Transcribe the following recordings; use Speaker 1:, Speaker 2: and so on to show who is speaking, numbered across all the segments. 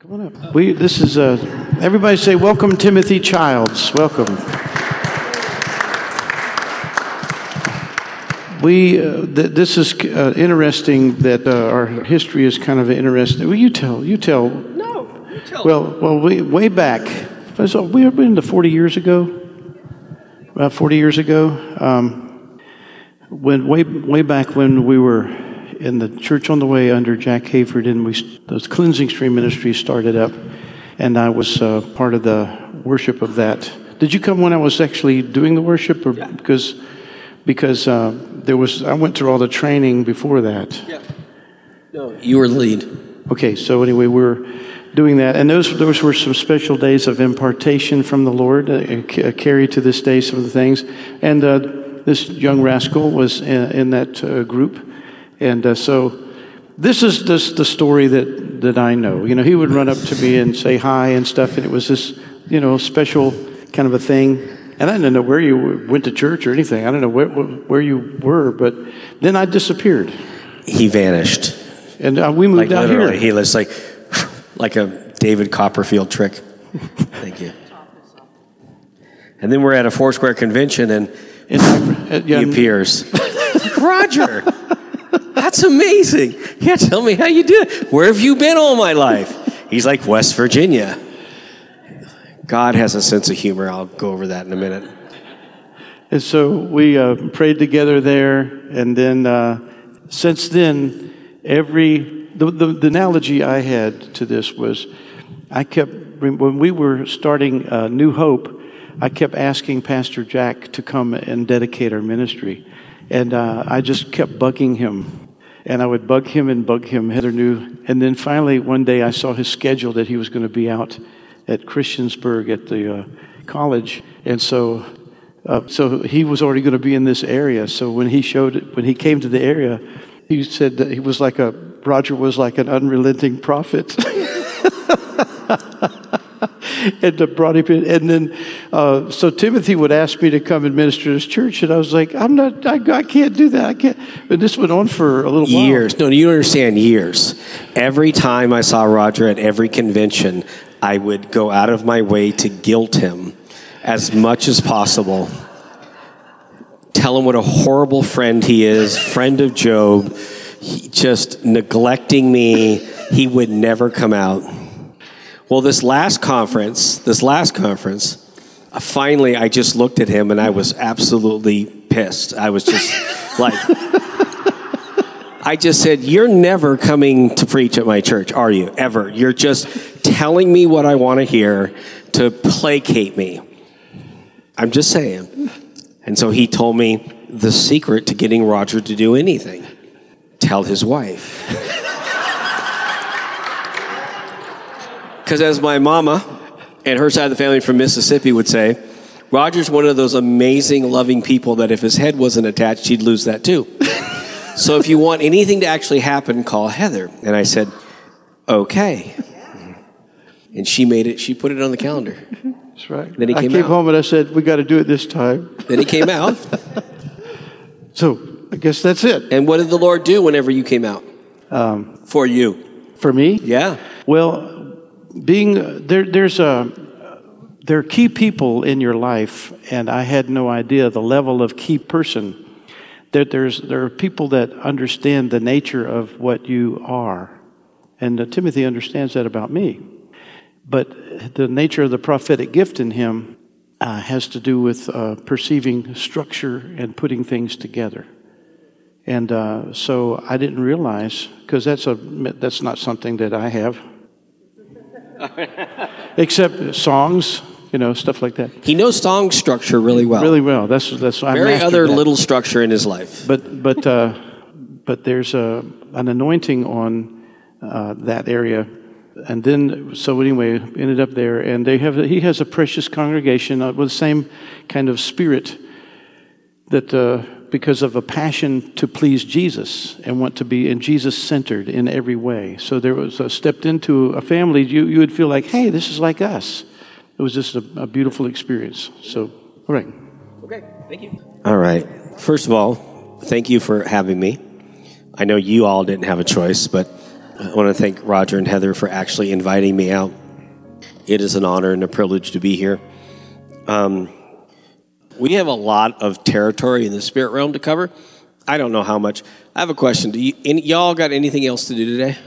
Speaker 1: Come on up. This is everybody say welcome, Timothy Childs. Welcome. This is interesting that our history is kind of interesting. Well, you tell.
Speaker 2: No, you tell.
Speaker 1: Well, way back. We've been to 40 years ago. About 40 years ago, when way back when we were in the Church on the Way under Jack Hayford, and the Cleansing Stream Ministry started up, and I was part of the worship of that. Did you come when I was actually doing the worship, or
Speaker 2: yeah.
Speaker 1: because I went through all the training before that?
Speaker 2: Yeah. No, you were the lead.
Speaker 1: Okay, so anyway, we're doing that, and those were some special days of impartation from the Lord. Carry to this day some of the things, and this young rascal was in that group, and so this is the story that I know. You know, he would run up to me and say hi and stuff, and it was this special kind of a thing. And I didn't know where you went to church or anything. I don't know where you were, but then I disappeared.
Speaker 2: He vanished,
Speaker 1: and we moved out here.
Speaker 2: He was like a David Copperfield trick. Thank you. And then we're at a Foursquare convention, and he appears. Roger, that's amazing. Yeah, tell me how you did it. Where have you been all my life? He's like, West Virginia. God has a sense of humor. I'll go over that in a minute.
Speaker 1: And so we prayed together there, and then since then, the analogy I had to this was, when we were starting New Hope, I kept asking Pastor Jack to come and dedicate our ministry, and I just kept bugging him, and I would bug him. Heather knew, and then finally one day I saw his schedule that he was going to be out at Christiansburg at the college, and so he was already going to be in this area. So when he came to the area, he said that Roger was like an unrelenting prophet. And brought him in, and then so Timothy would ask me to come and minister to his church, and I was like, I can't do that. I can't. But this went on for a little while.
Speaker 2: Years. No, you don't understand. Years. Every time I saw Roger at every convention, I would go out of my way to guilt him as much as possible. Tell him what a horrible friend he is, friend of Job, just neglecting me. He would never come out. Well, this last conference, finally I just looked at him and I was absolutely pissed. I was just like, I just said, you're never coming to preach at my church, are you? Ever. You're just telling me what I want to hear to placate me. I'm just saying. And so he told me the secret to getting Roger to do anything. Tell his wife. Because as my mama and her side of the family from Mississippi would say, Roger's one of those amazing, loving people that if his head wasn't attached, he'd lose that too. So if you want anything to actually happen, call Heather. And I said, okay. And she put it on the calendar.
Speaker 1: That's right.
Speaker 2: Then I came
Speaker 1: home and I said, we got to do it this time.
Speaker 2: Then he came out.
Speaker 1: So I guess that's it.
Speaker 2: And what did the Lord do whenever you came out? For you.
Speaker 1: For me?
Speaker 2: Yeah.
Speaker 1: Well, there are key people in your life, and I had no idea the level of key person. There are people that understand the nature of what you are, and Timothy understands that about me. But the nature of the prophetic gift in him has to do with perceiving structure and putting things together. And so I didn't realize, because that's not something that I have. Except songs, stuff like that.
Speaker 2: He knows song structure really well.
Speaker 1: Really well. That's
Speaker 2: very other little structure in his life.
Speaker 1: But there's an anointing on that area, and then so anyway, ended up there, and he has a precious congregation with the same kind of spirit that. Because of a passion to please Jesus and want to be Jesus-centered in every way. So there was stepped into a family, you would feel like, hey, this is like us. It was just a beautiful experience. So, all right.
Speaker 2: Okay, thank you. All right. First of all, thank you for having me. I know you all didn't have a choice, but I want to thank Roger and Heather for actually inviting me out. It is an honor and a privilege to be here. We have a lot of territory in the spirit realm to cover. I don't know how much. I have a question. Y'all got anything else to do today?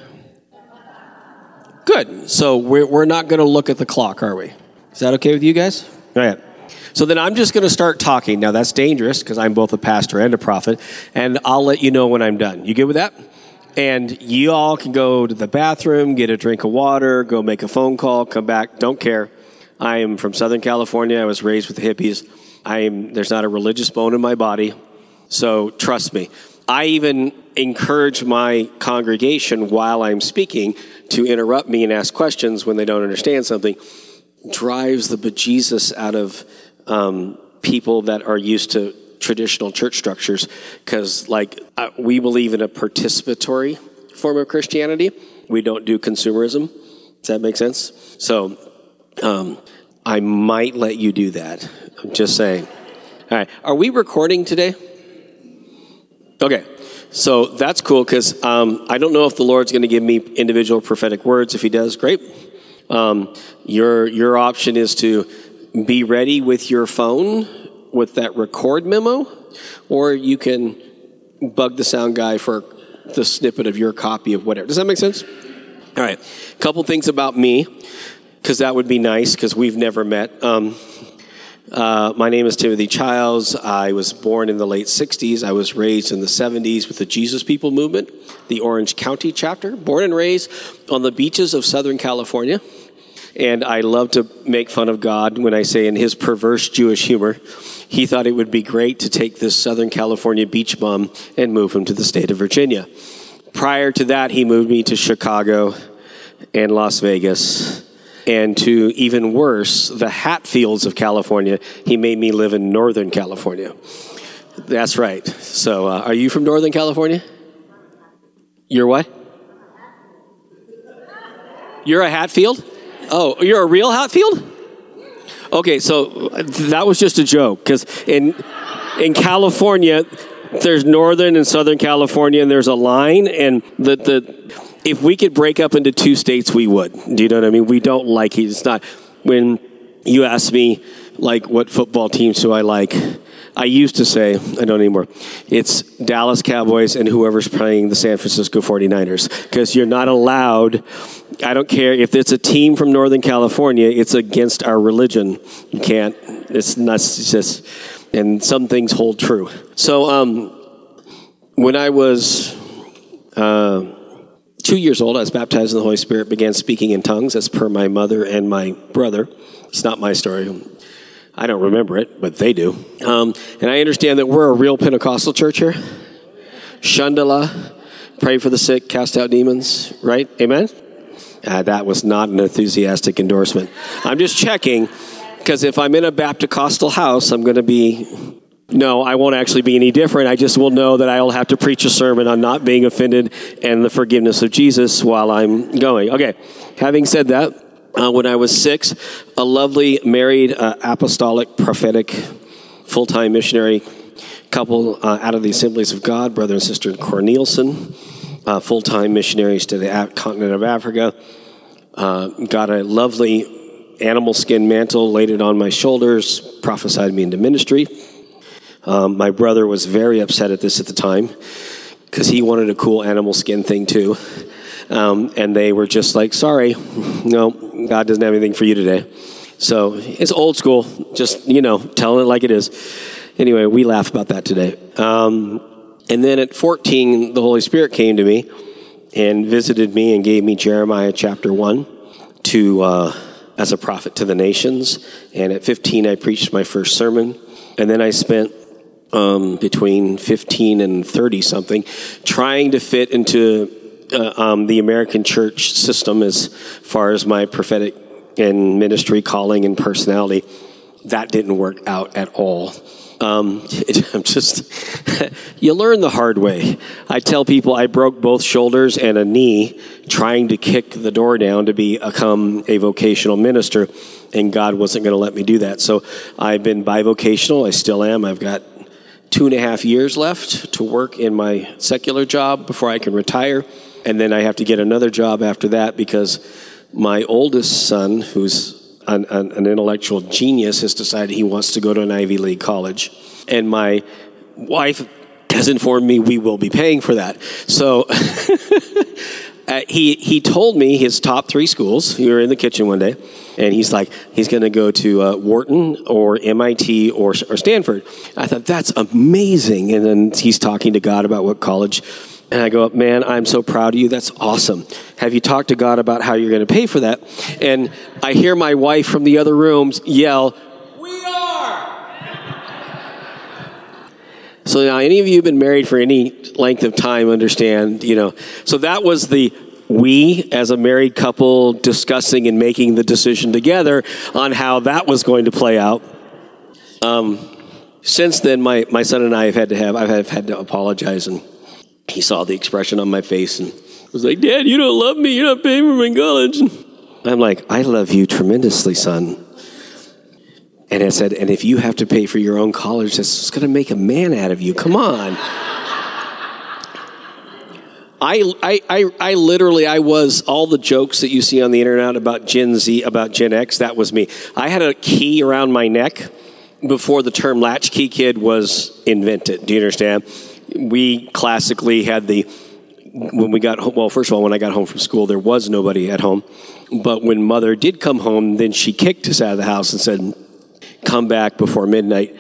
Speaker 2: Good. So we're not going to look at the clock, are we? Is that okay with you guys? All right. So then I'm just going to start talking. Now, that's dangerous because I'm both a pastor and a prophet, and I'll let you know when I'm done. You good with that? And you all can go to the bathroom, get a drink of water, go make a phone call, come back. Don't care. I am from Southern California. I was raised with the hippies. There's not a religious bone in my body, so trust me. I even encourage my congregation while I'm speaking to interrupt me and ask questions when they don't understand something. Drives the bejesus out of people that are used to traditional church structures, because we believe in a participatory form of Christianity. We don't do consumerism. Does that make sense? So I might let you do that. I'm just saying. All right. Are we recording today? Okay. So that's cool, because I don't know if the Lord's going to give me individual prophetic words. If he does, great. Your option is to be ready with your phone with that record memo, or you can bug the sound guy for the snippet of your copy of whatever. Does that make sense? All right. A couple things about me, because that would be nice, because we've never met. My name is Timothy Childs. I was born in the late 60s. I was raised in the 70s with the Jesus People movement, the Orange County chapter, born and raised on the beaches of Southern California. And I love to make fun of God when I say in his perverse Jewish humor, he thought it would be great to take this Southern California beach bum and move him to the state of Virginia. Prior to that, he moved me to Chicago and Las Vegas, and to even worse, the Hatfields of California. He made me live in Northern California. That's right. So are you from Northern California? You're what? You're a Hatfield? Oh, you're a real Hatfield? Okay, so that was just a joke, because in California, there's Northern and Southern California, and there's a line, and if we could break up into two states, we would. Do you know what I mean? We don't like it. It's not. When you ask me, what football teams do I like, I used to say, I don't anymore, it's Dallas Cowboys and whoever's playing the San Francisco 49ers, because you're not allowed. I don't care if it's a team from Northern California, it's against our religion. You can't. It's not. It's just, and some things hold true. So when I was 2 years old, I was baptized in the Holy Spirit, began speaking in tongues as per my mother and my brother. It's not my story. I don't remember it, but they do. And I understand that we're a real Pentecostal church here. Shandala, pray for the sick, cast out demons, right? Amen? That was not an enthusiastic endorsement. I'm just checking, because if I'm in a Baptist-costal house, I'm going to be... No, I won't actually be any different. I just will know that I'll have to preach a sermon on not being offended and the forgiveness of Jesus while I'm going. Okay, having said that, when I was 6, a lovely married apostolic prophetic full-time missionary couple out of the Assemblies of God, brother and sister Cornelison, full-time missionaries to the continent of Africa, got a lovely animal skin mantle, laid it on my shoulders, prophesied me into ministry. My brother was very upset at this at the time, because he wanted a cool animal skin thing too. And they were just like, sorry, no, God doesn't have anything for you today. So it's old school, just, telling it like it is. Anyway, we laugh about that today. And then at 14, the Holy Spirit came to me and visited me and gave me Jeremiah chapter 1 as a prophet to the nations. And at 15, I preached my first sermon. And then I spent between 15 and 30 something trying to fit into the American church system as far as my prophetic and ministry calling and personality. That didn't work out at all. You learn the hard way. I tell people I broke both shoulders and a knee trying to kick the door down to become a vocational minister, and God wasn't going to let me do that. So I've been bivocational. I still am. I've got 2.5 years left to work in my secular job before I can retire. And then I have to get another job after that because my oldest son, who's an intellectual genius, has decided he wants to go to an Ivy League college. And my wife has informed me we will be paying for that. So he told me his top 3 schools. We were in the kitchen one day, and he's like, he's going to go to Wharton or MIT or Stanford. I thought, that's amazing. And then he's talking to God about what college. And I go, man, I'm so proud of you. That's awesome. Have you talked to God about how you're going to pay for that? And I hear my wife from the other rooms yell, "We are!" So now, any of you who've been married for any length of time understand, So that was the we, as a married couple, discussing and making the decision together on how that was going to play out. Since then, my son and I have had to apologize, and he saw the expression on my face and was like, "Dad, you don't love me. You're not paying for my college." I'm like, "I love you tremendously, son." And I said, "And if you have to pay for your own college, that's going to make a man out of you. Come on." I literally was all the jokes that you see on the internet about Gen Z, about Gen X, that was me. I had a key around my neck before the term latchkey kid was invented. Do you understand? We classically had when I got home from school, there was nobody at home. But when Mother did come home, then she kicked us out of the house and said, "Come back before midnight."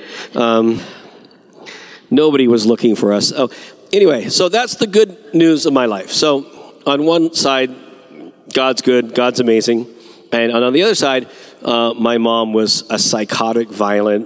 Speaker 2: Nobody was looking for us. Oh, anyway, so that's the good news of my life. So on one side, God's good, God's amazing. And on the other side, my mom was a psychotic, violent,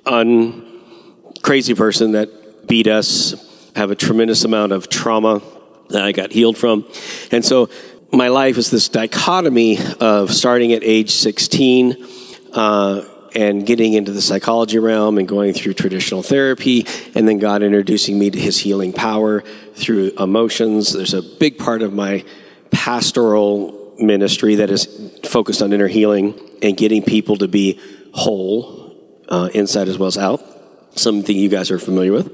Speaker 2: crazy person that beat us, have a tremendous amount of trauma that I got healed from. And so my life is this dichotomy of starting at age 16 and getting into the psychology realm and going through traditional therapy, and then God introducing me to his healing power through emotions. There's a big part of my pastoral ministry that is focused on inner healing and getting people to be whole, inside as well as out. Something you guys are familiar with.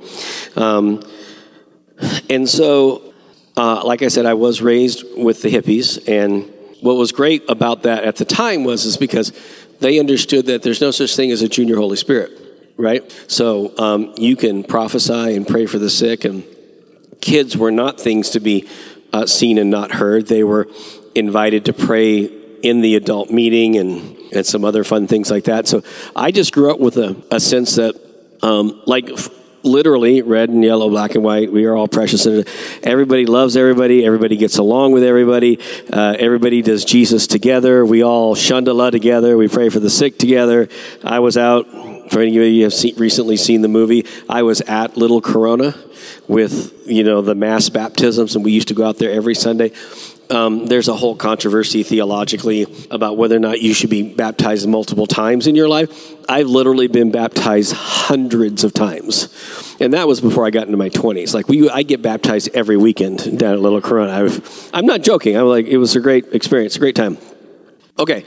Speaker 2: And so, like I said, I was raised with the hippies, and what was great about that at the time is because they understood that there's no such thing as a junior Holy Spirit, right? So you can prophesy and pray for the sick, and kids were not things to be seen and not heard. They were invited to pray in the adult meeting and some other fun things like that. So I just grew up with a sense that, literally, red and yellow, black and white, we are all precious. Everybody loves everybody. Everybody gets along with everybody. Everybody does Jesus together. We all shundala together. We pray for the sick together. I was out, for any of you who have recently seen the movie, I was at Little Corona with, the mass baptisms, and we used to go out there every Sunday. There's a whole controversy theologically about whether or not you should be baptized multiple times in your life. I've literally been baptized hundreds of times. And that was before I got into my 20s. I get baptized every weekend down at Little Corona. I'm not joking. It was a great experience, a great time. Okay,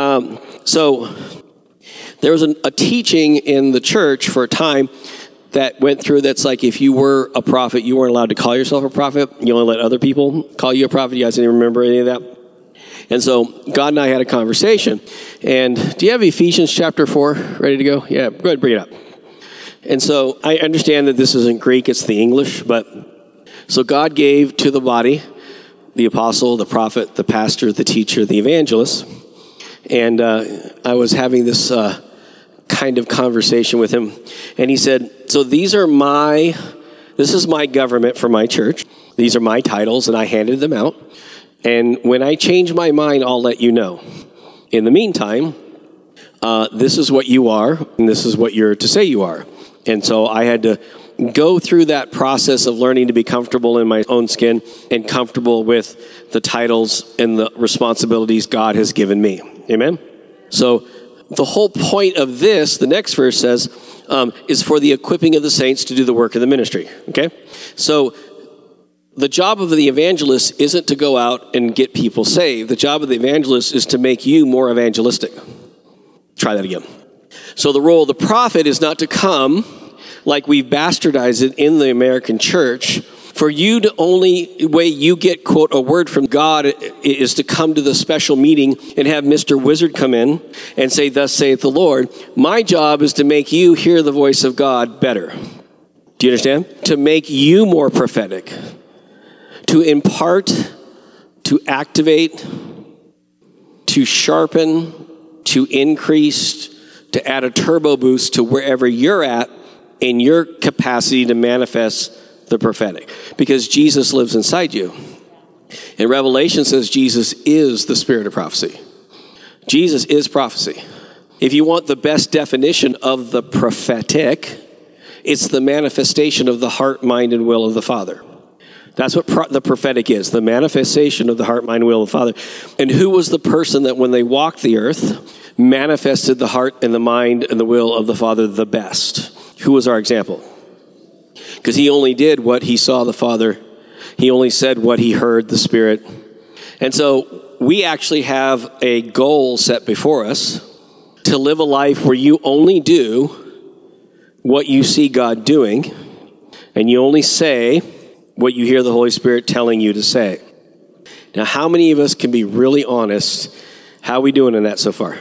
Speaker 2: so there was a teaching in the church for a time that went through that's like, if you were a prophet, you weren't allowed to call yourself a prophet. You only let other people call you a prophet. You guys didn't remember any of that? And so God and I had a conversation. And do you have Ephesians chapter 4 ready to go? Yeah, go ahead, bring it up. And so I understand that this isn't Greek, it's the English. But so God gave to the body the apostle, the prophet, the pastor, the teacher, the evangelist. And I was having this kind of conversation with him, and he said, so this is my government for my church. These are my titles, and I handed them out. And when I change my mind, I'll let you know. In the meantime, this is what you are, and this is what you're to say you are. And so I had to go through that process of learning to be comfortable in my own skin and comfortable with the titles and the responsibilities God has given me. Amen? So the whole point of this, the next verse says, is for the equipping of the saints to do the work of the ministry. Okay? So the job of the evangelist isn't to go out and get people saved. The job of the evangelist is to make you more evangelistic. Try that again. So the role of the prophet is not to come, like we've bastardized it in the American church, For you, the only way you get, quote, a word from God is to come to the special meeting and have Mr. Wizard come in and say, thus saith the Lord. My job is to make you hear the voice of God better. Do you understand? To make you more prophetic. To impart, to activate, to sharpen, to increase, to add a turbo boost to wherever you're at in your capacity to manifest the prophetic, because Jesus lives inside you. And Revelation says Jesus is the spirit of prophecy. Jesus is prophecy. If you want the best definition of the prophetic, it's the manifestation of the heart, mind, and will of the Father. That's what the prophetic is, the manifestation of the heart, mind, and will of the Father. And who was the person that when they walked the earth manifested the heart and the mind and the will of the Father the best? Who was our example? Because he only did what he saw the Father. He only said what he heard the Spirit. And so we actually have a goal set before us to live a life where you only do what you see God doing, and you only say what you hear the Holy Spirit telling you to say. Now, how many of us can be really honest? How are we doing in that so far?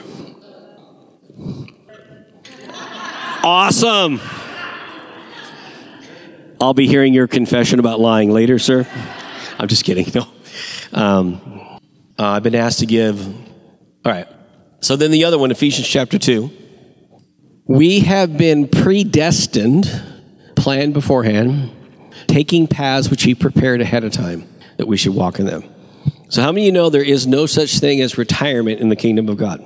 Speaker 2: Awesome. I'll be hearing your confession about lying later, sir. I'm just kidding. No. I've been asked to give. All right. So then the other one, Ephesians chapter 2. We have been predestined, planned beforehand, taking paths which he prepared ahead of time, that we should walk in them. So how many of you know there is no such thing as retirement in the kingdom of God?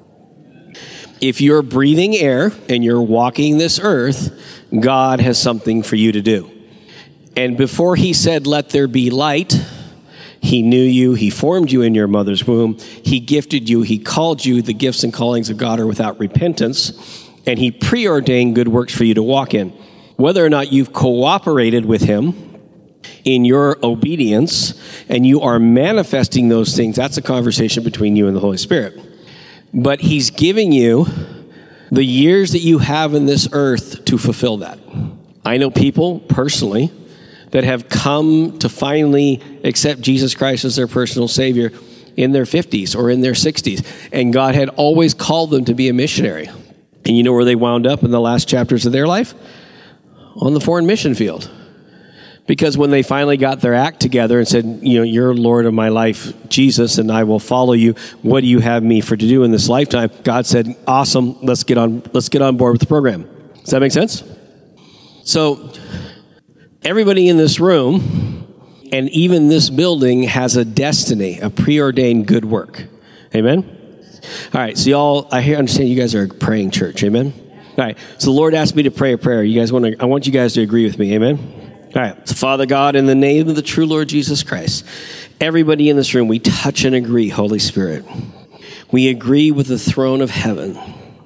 Speaker 2: If you're breathing air and you're walking this earth, God has something for you to do. And before he said, let there be light, he knew you, he formed you in your mother's womb, he gifted you, he called you. The gifts and callings of God are without repentance, and he preordained good works for you to walk in. Whether or not you've cooperated with him in your obedience and you are manifesting those things, that's a conversation between you and the Holy Spirit. But he's giving you the years that you have in this earth to fulfill that. I know people personally that have come to finally accept Jesus Christ as their personal Savior in their 50s or in their 60s. And God had always called them to be a missionary. And you know where they wound up in the last chapters of their life? On the foreign mission field. Because when they finally got their act together and said, you know, you're Lord of my life, Jesus, and I will follow you. What do you have me for to do in this lifetime? God said, awesome, let's get on board with the program. Does that make sense? So everybody in this room and even this building has a destiny, a preordained good work. Amen? All right, so y'all, I understand you guys are a praying church. Amen? All right, so the Lord asked me to pray a prayer. I want you guys to agree with me. Amen? All right, so Father God, in the name of the true Lord Jesus Christ, everybody in this room, we touch and agree, Holy Spirit. We agree with the throne of heaven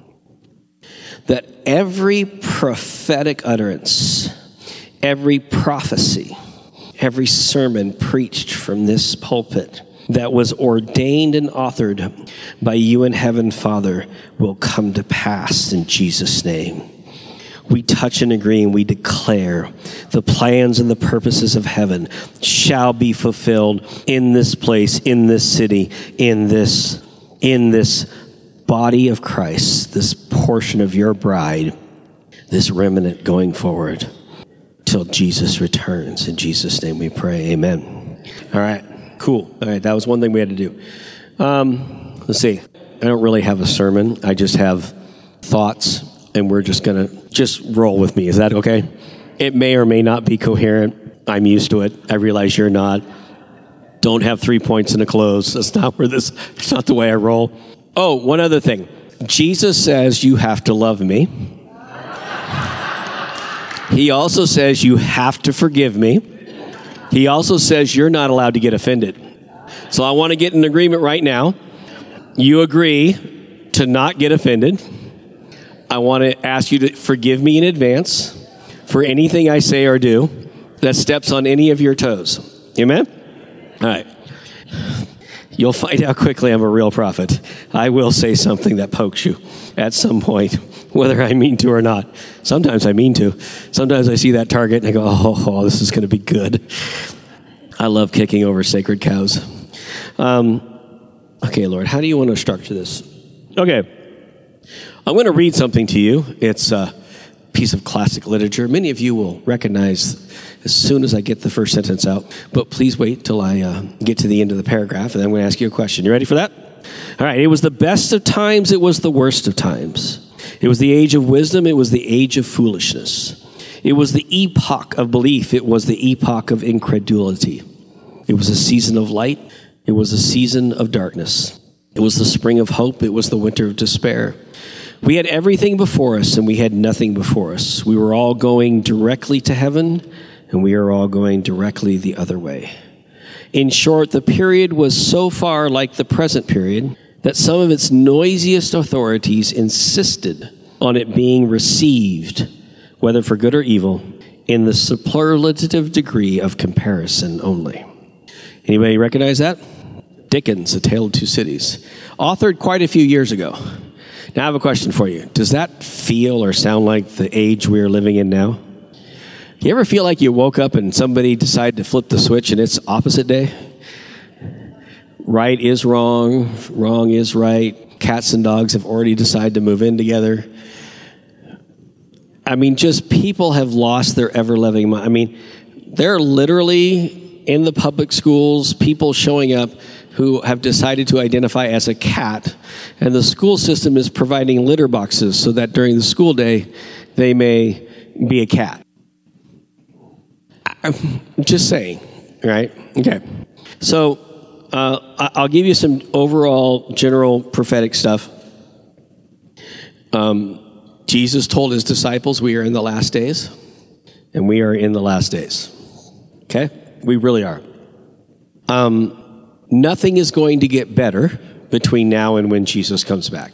Speaker 2: that every prophetic utterance, every prophecy, every sermon preached from this pulpit that was ordained and authored by you in heaven, Father, will come to pass in Jesus' name. We touch and agree and we declare the plans and the purposes of heaven shall be fulfilled in this place, in this city, in this body of Christ, this portion of your bride, this remnant going forward till Jesus returns. In Jesus' name we pray. Amen. All right. Cool. All right. That was one thing we had to do. Let's see. I don't really have a sermon. I just have thoughts. And we're just going to just roll with me. Is that okay? It may or may not be coherent. I'm used to it. I realize you're not. Don't have 3 points in a close. That's not it's not the way I roll. Oh, one other thing. Jesus says you have to love me. He also says you have to forgive me. He also says you're not allowed to get offended. So I want to get an agreement right now. You agree to not get offended. I want to ask you to forgive me in advance for anything I say or do that steps on any of your toes. Amen? All right. You'll find out quickly I'm a real prophet. I will say something that pokes you at some point, whether I mean to or not. Sometimes I mean to. Sometimes I see that target and I go, oh, this is going to be good. I love kicking over sacred cows. Okay, Lord, how do you want to structure this? Okay, I'm going to read something to you. It's a piece of classic literature. Many of you will recognize as soon as I get the first sentence out, but please wait till I get to the end of the paragraph, and then I'm going to ask you a question. You ready for that? All right, it was the best of times, it was the worst of times. It was the age of wisdom, it was the age of foolishness. It was the epoch of belief, it was the epoch of incredulity. It was a season of light, it was a season of darkness. It was the spring of hope, it was the winter of despair. We had everything before us, and we had nothing before us. We were all going directly to heaven, and we are all going directly the other way. In short, the period was so far like the present period that some of its noisiest authorities insisted on it being received, whether for good or evil, in the superlative degree of comparison only. Anybody recognize that? Dickens, A Tale of Two Cities, authored quite a few years ago. Now I have a question for you. Does that feel or sound like the age we are living in now? You ever feel like you woke up and somebody decided to flip the switch and it's opposite day? Right is wrong, wrong is right. Cats and dogs have already decided to move in together. I mean, just people have lost their ever-loving mind. I mean, there are literally in the public schools people showing up who have decided to identify as a cat, and the school system is providing litter boxes so that during the school day they may be a cat. I'm just saying, right? Okay. So I'll give you some overall general prophetic stuff. Jesus told his disciples we are in the last days, and we are in the last days. Okay? We really are. Nothing is going to get better between now and when Jesus comes back.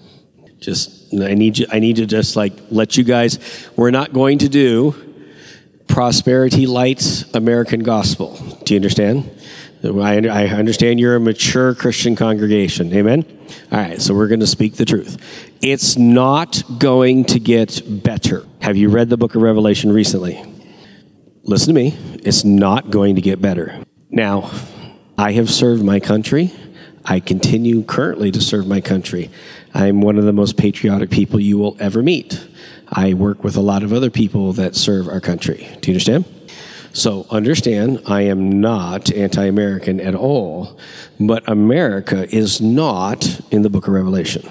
Speaker 2: I need to just let you guys, we're not going to do prosperity lights American gospel. Do you understand? I understand you're a mature Christian congregation. Amen? All right, so we're going to speak the truth. It's not going to get better. Have you read the book of Revelation recently? Listen to me. It's not going to get better. Now, I have served my country. I continue currently to serve my country. I'm one of the most patriotic people you will ever meet. I work with a lot of other people that serve our country. Do you understand? So understand, I am not anti-American at all, but America is not in the book of Revelation.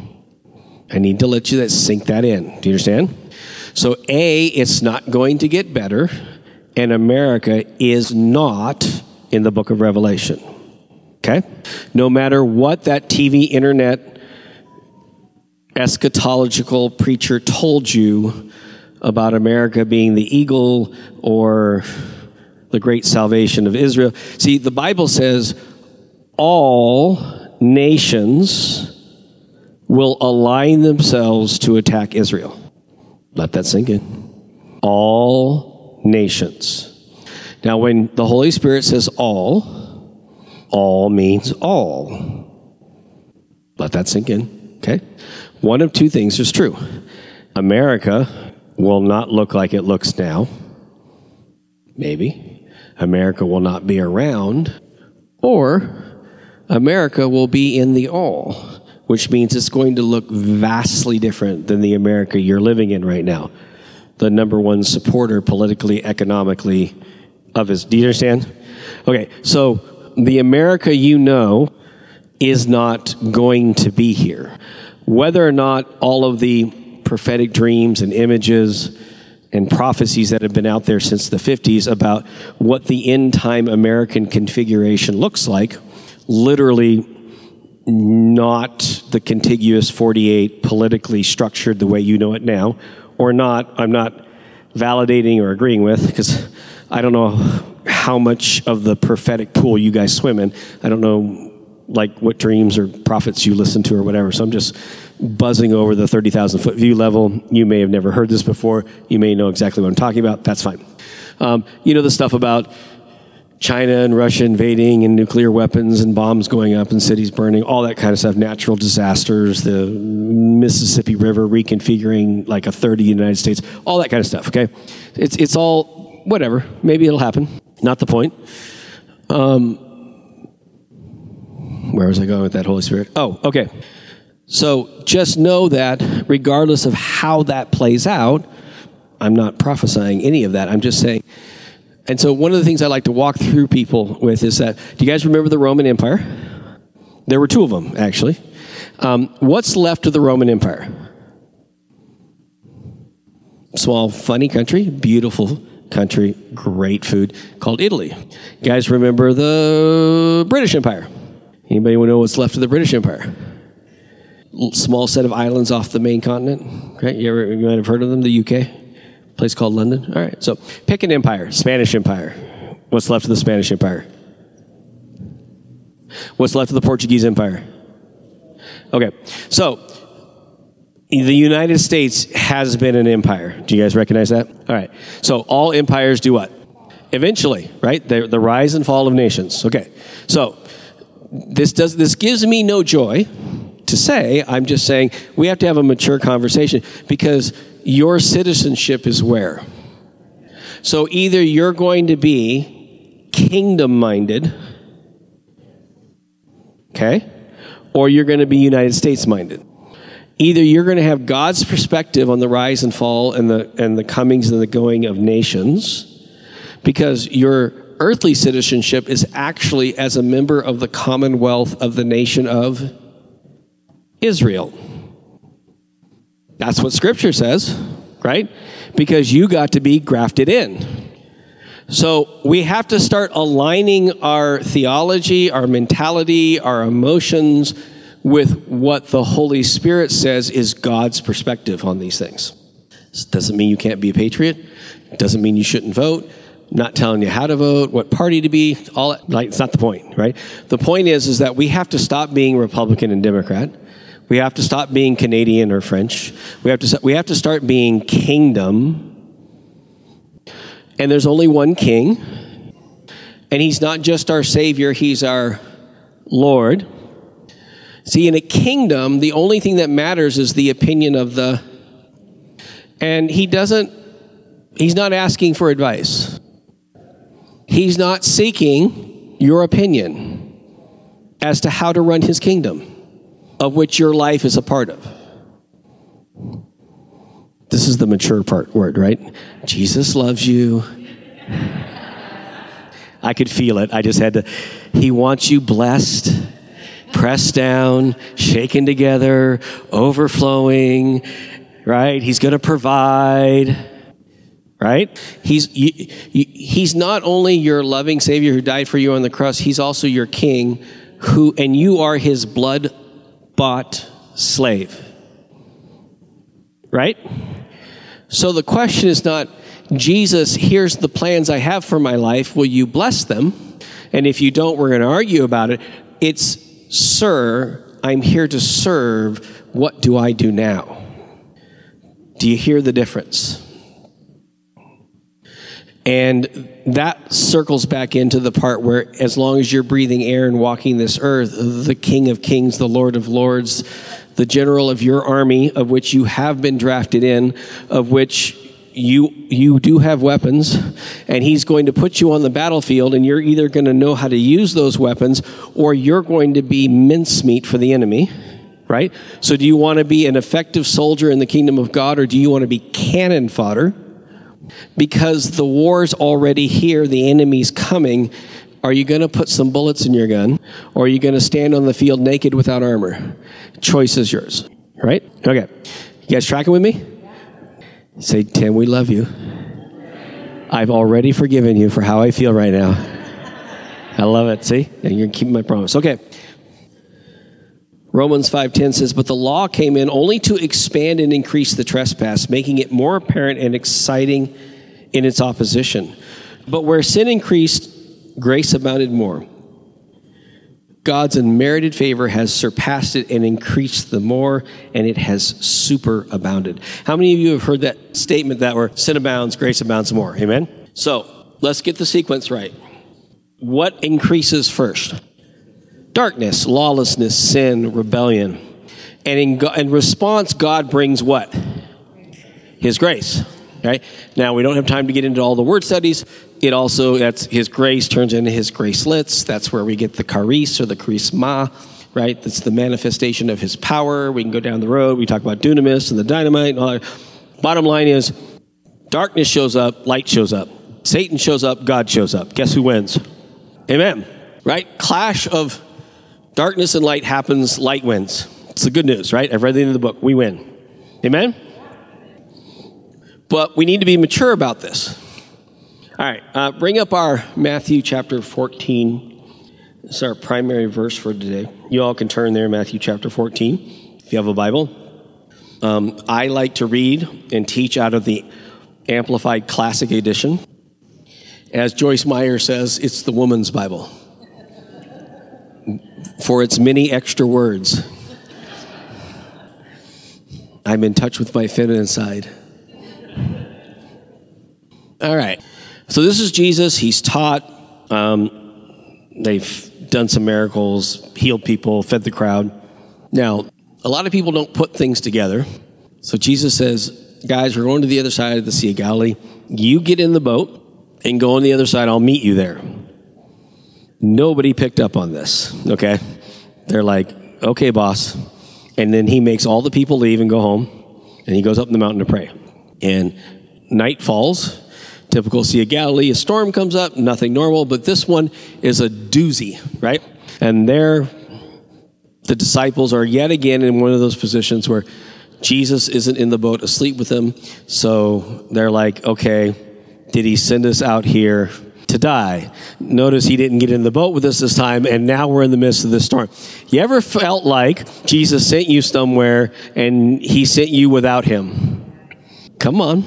Speaker 2: I need to let you sink that in. Do you understand? So A, it's not going to get better, and America is not in the book of Revelation. Okay? No matter what that TV, internet, eschatological preacher told you about America being the eagle or the great salvation of Israel. See, the Bible says all nations will align themselves to attack Israel. Let that sink in. All nations. Now, when the Holy Spirit says all means all. Let that sink in, okay? One of two things is true. America will not look like it looks now. Maybe. America will not be around. Or America will be in the all, which means it's going to look vastly different than the America you're living in right now. The number one supporter politically, economically of his. Do you understand? Okay, so the America you know is not going to be here. Whether or not all of the prophetic dreams and images and prophecies that have been out there since the 50s about what the end-time American configuration looks like, literally not the contiguous 48 politically structured the way you know it now, or not, I'm not validating or agreeing with, because I don't know how much of the prophetic pool you guys swim in. I don't know what dreams or prophets you listen to or whatever. So I'm just buzzing over the 30,000-foot view level. You may have never heard this before. You may know exactly what I'm talking about. That's fine. You know the stuff about China and Russia invading and nuclear weapons and bombs going up and cities burning, all that kind of stuff, natural disasters, the Mississippi River reconfiguring like a third of the United States, all that kind of stuff, okay? It's all whatever. Maybe it'll happen. Not the point. Where was I going with that, Holy Spirit? Oh, okay. So just know that regardless of how that plays out, I'm not prophesying any of that. I'm just saying. And so one of the things I like to walk through people with is that, do you guys remember the Roman Empire? There were two of them, actually. What's left of the Roman Empire? Small, funny country, beautiful country, great food, called Italy. You guys remember the British Empire? Anybody know what's left of the British Empire? Small set of islands off the main continent. Okay, you might have heard of them, the UK? A place called London. All right, so pick an empire. Spanish Empire. What's left of the Spanish Empire? What's left of the Portuguese Empire? Okay, so the United States has been an empire. Do you guys recognize that? All right, so all empires do what? Eventually, right? The rise and fall of nations. Okay, so this gives me no joy to say. I'm just saying we have to have a mature conversation because your citizenship is where? So either you're going to be kingdom-minded, okay, or you're going to be United States-minded. Either you're going to have God's perspective on the rise and fall and the comings and the going of nations, because your earthly citizenship is actually as a member of the commonwealth of the nation of Israel. That's what Scripture says, right? Because you got to be grafted in. So we have to start aligning our theology, our mentality, our emotions with what the Holy Spirit says is God's perspective on these things. This doesn't mean you can't be a patriot. It doesn't mean you shouldn't vote. I'm not telling you how to vote, what party to be, all that. Like, it's not the point, right? The point is that we have to stop being Republican and Democrat. We have to stop being Canadian or French. We have to start being kingdom. And there's only one king. And he's not just our Savior, he's our Lord. See, in a kingdom, the only thing that matters is the opinion of the... And he's not asking for advice. He's not seeking your opinion as to how to run his kingdom, of which your life is a part of. This is the mature word, right? Jesus loves you. I could feel it. I just had to. He wants you blessed, pressed down, shaken together, overflowing, right? He's going to provide, right? He's not only your loving Savior who died for you on the cross, he's also your King, and you are his blood-bought slave, right? So the question is not, Jesus, here's the plans I have for my life. Will you bless them? And if you don't, we're going to argue about it. It's, sir, I'm here to serve. What do I do now? Do you hear the difference? And that circles back into the part where as long as you're breathing air and walking this earth, the King of Kings, the Lord of Lords, the general of your army, of which you have been drafted in, of which you do have weapons, and he's going to put you on the battlefield, and you're either going to know how to use those weapons, or you're going to be mincemeat for the enemy, right? So do you want to be an effective soldier in the kingdom of God, or do you want to be cannon fodder? Because the war's already here, the enemy's coming. Are you going to put some bullets in your gun, or are you going to stand on the field naked without armor? Choice is yours, right? Okay. You guys tracking with me? Say, Tim, we love you. I've already forgiven you for how I feel right now. I love it. See? And you're keeping my promise. Okay. Romans 5:10 says, but the law came in only to expand and increase the trespass, making it more apparent and exciting in its opposition. But where sin increased, grace abounded more. God's unmerited favor has surpassed it and increased the more, and it has superabounded. How many of you have heard that statement that where sin abounds, grace abounds more? Amen? So let's get the sequence right. what increases first? Darkness, lawlessness, sin, rebellion. And in response, God brings what? His grace. Right? Now, we don't have time to get into all the word studies. That's his grace turns into his gracelets. That's where we get the charis or the charisma, right? That's the manifestation of his power. We can go down the road. We talk about dunamis and the dynamite and all that. Bottom line is, darkness shows up, light shows up. Satan shows up, God shows up. Guess who wins? Amen. Right? Clash of darkness and light happens, light wins. It's the good news, right? I've read the end of the book. We win. Amen? But we need to be mature about this. All right, bring up our Matthew chapter 14. This is our primary verse for today. You all can turn there, Matthew chapter 14, if you have a Bible. I like to read and teach out of the Amplified Classic Edition. As Joyce Meyer says, it's the woman's Bible for its many extra words. I'm in touch with my feminine side. All right. So this is Jesus. He's taught. They've done some miracles, healed people, fed the crowd. Now, a lot of people don't put things together. So Jesus says, guys, we're going to the other side of the Sea of Galilee. You get in the boat and go on the other side. I'll meet you there. Nobody picked up on this, okay? They're like, okay, boss. And then he makes all the people leave and go home. And he goes up in the mountain to pray. And night falls. Typical Sea of Galilee, a storm comes up, nothing normal, but this one is a doozy, right? And there, the disciples are yet again in one of those positions where Jesus isn't in the boat asleep with them. So they're like, okay, did he send us out here to die? Notice he didn't get in the boat with us this time, and now we're in the midst of this storm. You ever felt like Jesus sent you somewhere and he sent you without him? Come on.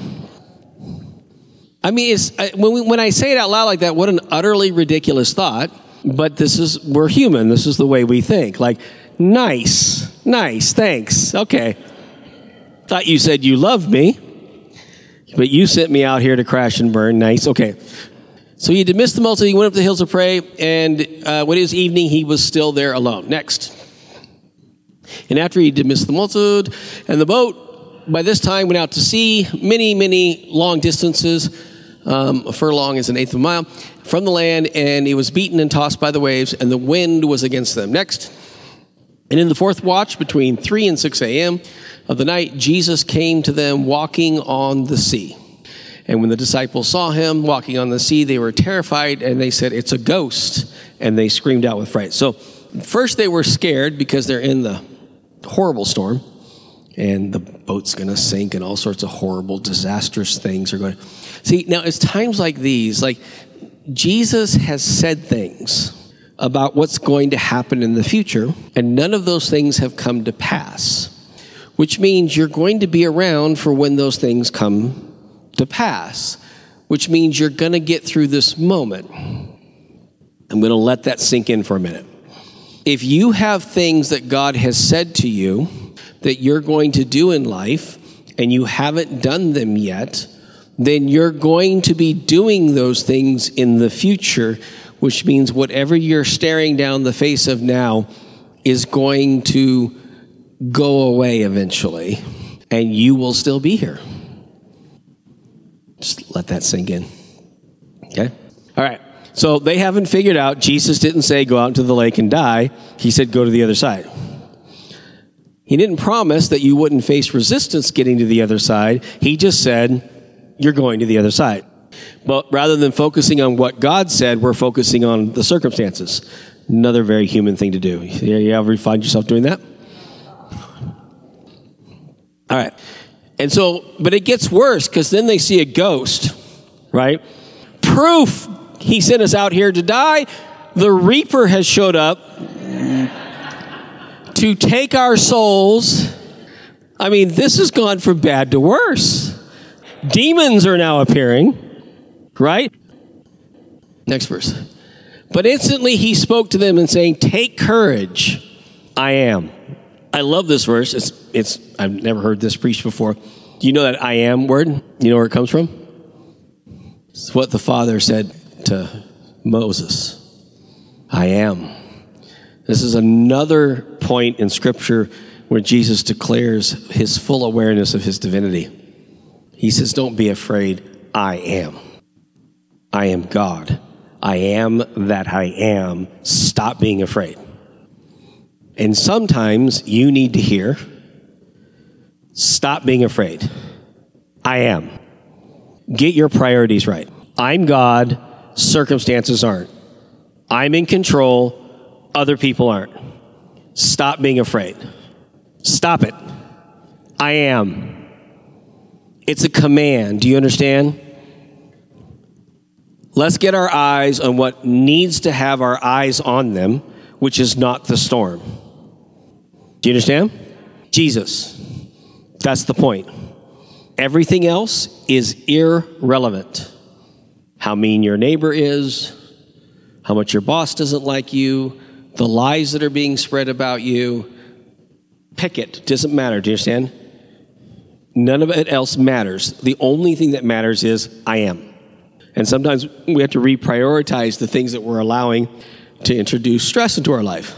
Speaker 2: I mean, when I say it out loud like that, what an utterly ridiculous thought. But we're human. This is the way we think. Like, nice, thanks. Okay. Thought you said you loved me, but you sent me out here to crash and burn. Nice. Okay. So he dismissed the multitude. He went up the hills to pray. And when it was evening, he was still there alone. Next. And after he dismissed the multitude and the boat, by this time went out to sea, many long distances. A furlong is an eighth of a mile from the land, and he was beaten and tossed by the waves, and the wind was against them. Next. And in the fourth watch, between 3 and 6 a.m. of the night, Jesus came to them walking on the sea. And when the disciples saw him walking on the sea, they were terrified, and they said, it's a ghost, and they screamed out with fright. So first they were scared because they're in the horrible storm, and the boat's going to sink, and all sorts of horrible, disastrous things are going to... See, now it's times like these, like Jesus has said things about what's going to happen in the future, and none of those things have come to pass, which means you're going to be around for when those things come to pass, which means you're going to get through this moment. I'm going to let that sink in for a minute. If you have things that God has said to you that you're going to do in life, and you haven't done them yet, then you're going to be doing those things in the future, which means whatever you're staring down the face of now is going to go away eventually, and you will still be here. Just let that sink in. Okay? All right. So they haven't figured out, Jesus didn't say go out into the lake and die. He said go to the other side. He didn't promise that you wouldn't face resistance getting to the other side. He just said, you're going to the other side. But rather than focusing on what God said, we're focusing on the circumstances. Another very human thing to do. You ever find yourself doing that? All right. And so, but it gets worse because then they see a ghost, right? Proof he sent us out here to die. The Reaper has showed up to take our souls. I mean, this has gone from bad to worse. Demons are now appearing, right? Next verse. But instantly he spoke to them and saying, take courage, I am. I love this verse. I've never heard this preached before. Do you know that I am word? You know where it comes from? It's what the Father said to Moses. I am. This is another point in Scripture where Jesus declares his full awareness of his divinity. He says, don't be afraid, I am. I am God. I am that I am. Stop being afraid. And sometimes you need to hear, stop being afraid. I am. Get your priorities right. I'm God, circumstances aren't. I'm in control, other people aren't. Stop being afraid. Stop it. I am. It's a command. Do you understand? Let's get our eyes on what needs to have our eyes on them, which is not the storm. Do you understand? Jesus. That's the point. Everything else is irrelevant. How mean your neighbor is, how much your boss doesn't like you, the lies that are being spread about you. Pick it. Doesn't matter. Do you understand? None of it else matters. The only thing that matters is I am. And sometimes we have to reprioritize the things that we're allowing to introduce stress into our life.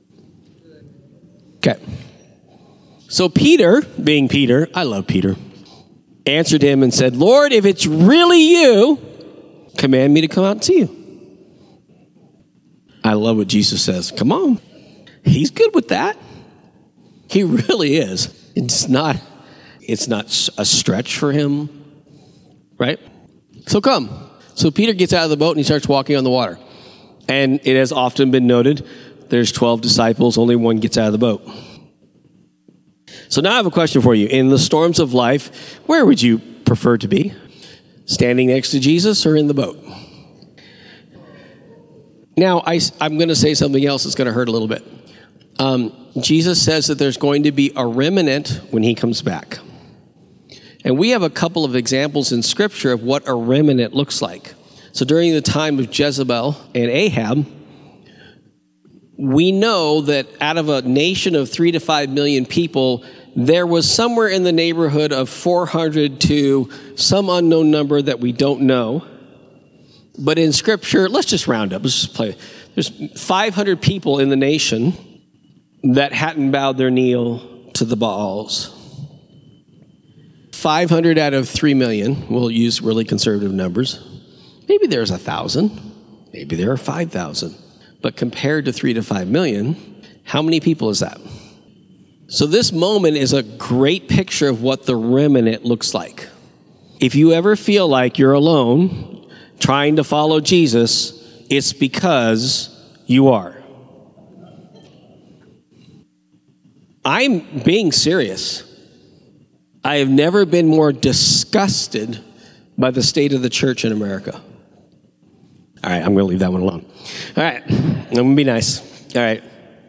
Speaker 2: Okay. So Peter, being Peter, I love Peter, answered him and said, Lord, if it's really you, command me to come out and see you. I love what Jesus says. Come on. He's good with that. He really is. It's not a stretch for him, right? So come. So Peter gets out of the boat and he starts walking on the water. And it has often been noted, there's 12 disciples, only one gets out of the boat. So now I have a question for you. In the storms of life, where would you prefer to be? Standing next to Jesus or in the boat? Now, I'm going to say something else that's going to hurt a little bit. Jesus says that there's going to be a remnant when he comes back. And we have a couple of examples in Scripture of what a remnant looks like. So during the time of Jezebel and Ahab, we know that out of a nation of 3 to 5 million people, there was somewhere in the neighborhood of 400 to some unknown number that we don't know. But in Scripture, let's just round up. Let's just play. There's 500 people in the nation that hadn't bowed their knee to the Baals. 500 out of 3 million, we'll use really conservative numbers. Maybe there's 1,000. Maybe there are 5,000. But compared to 3 to 5 million, how many people is that? So this moment is a great picture of what the remnant looks like. If you ever feel like you're alone trying to follow Jesus, it's because you are. I'm being serious. I have never been more disgusted by the state of the church in America. All right, I'm going to leave that one alone. All right, I'm going to be nice. All right.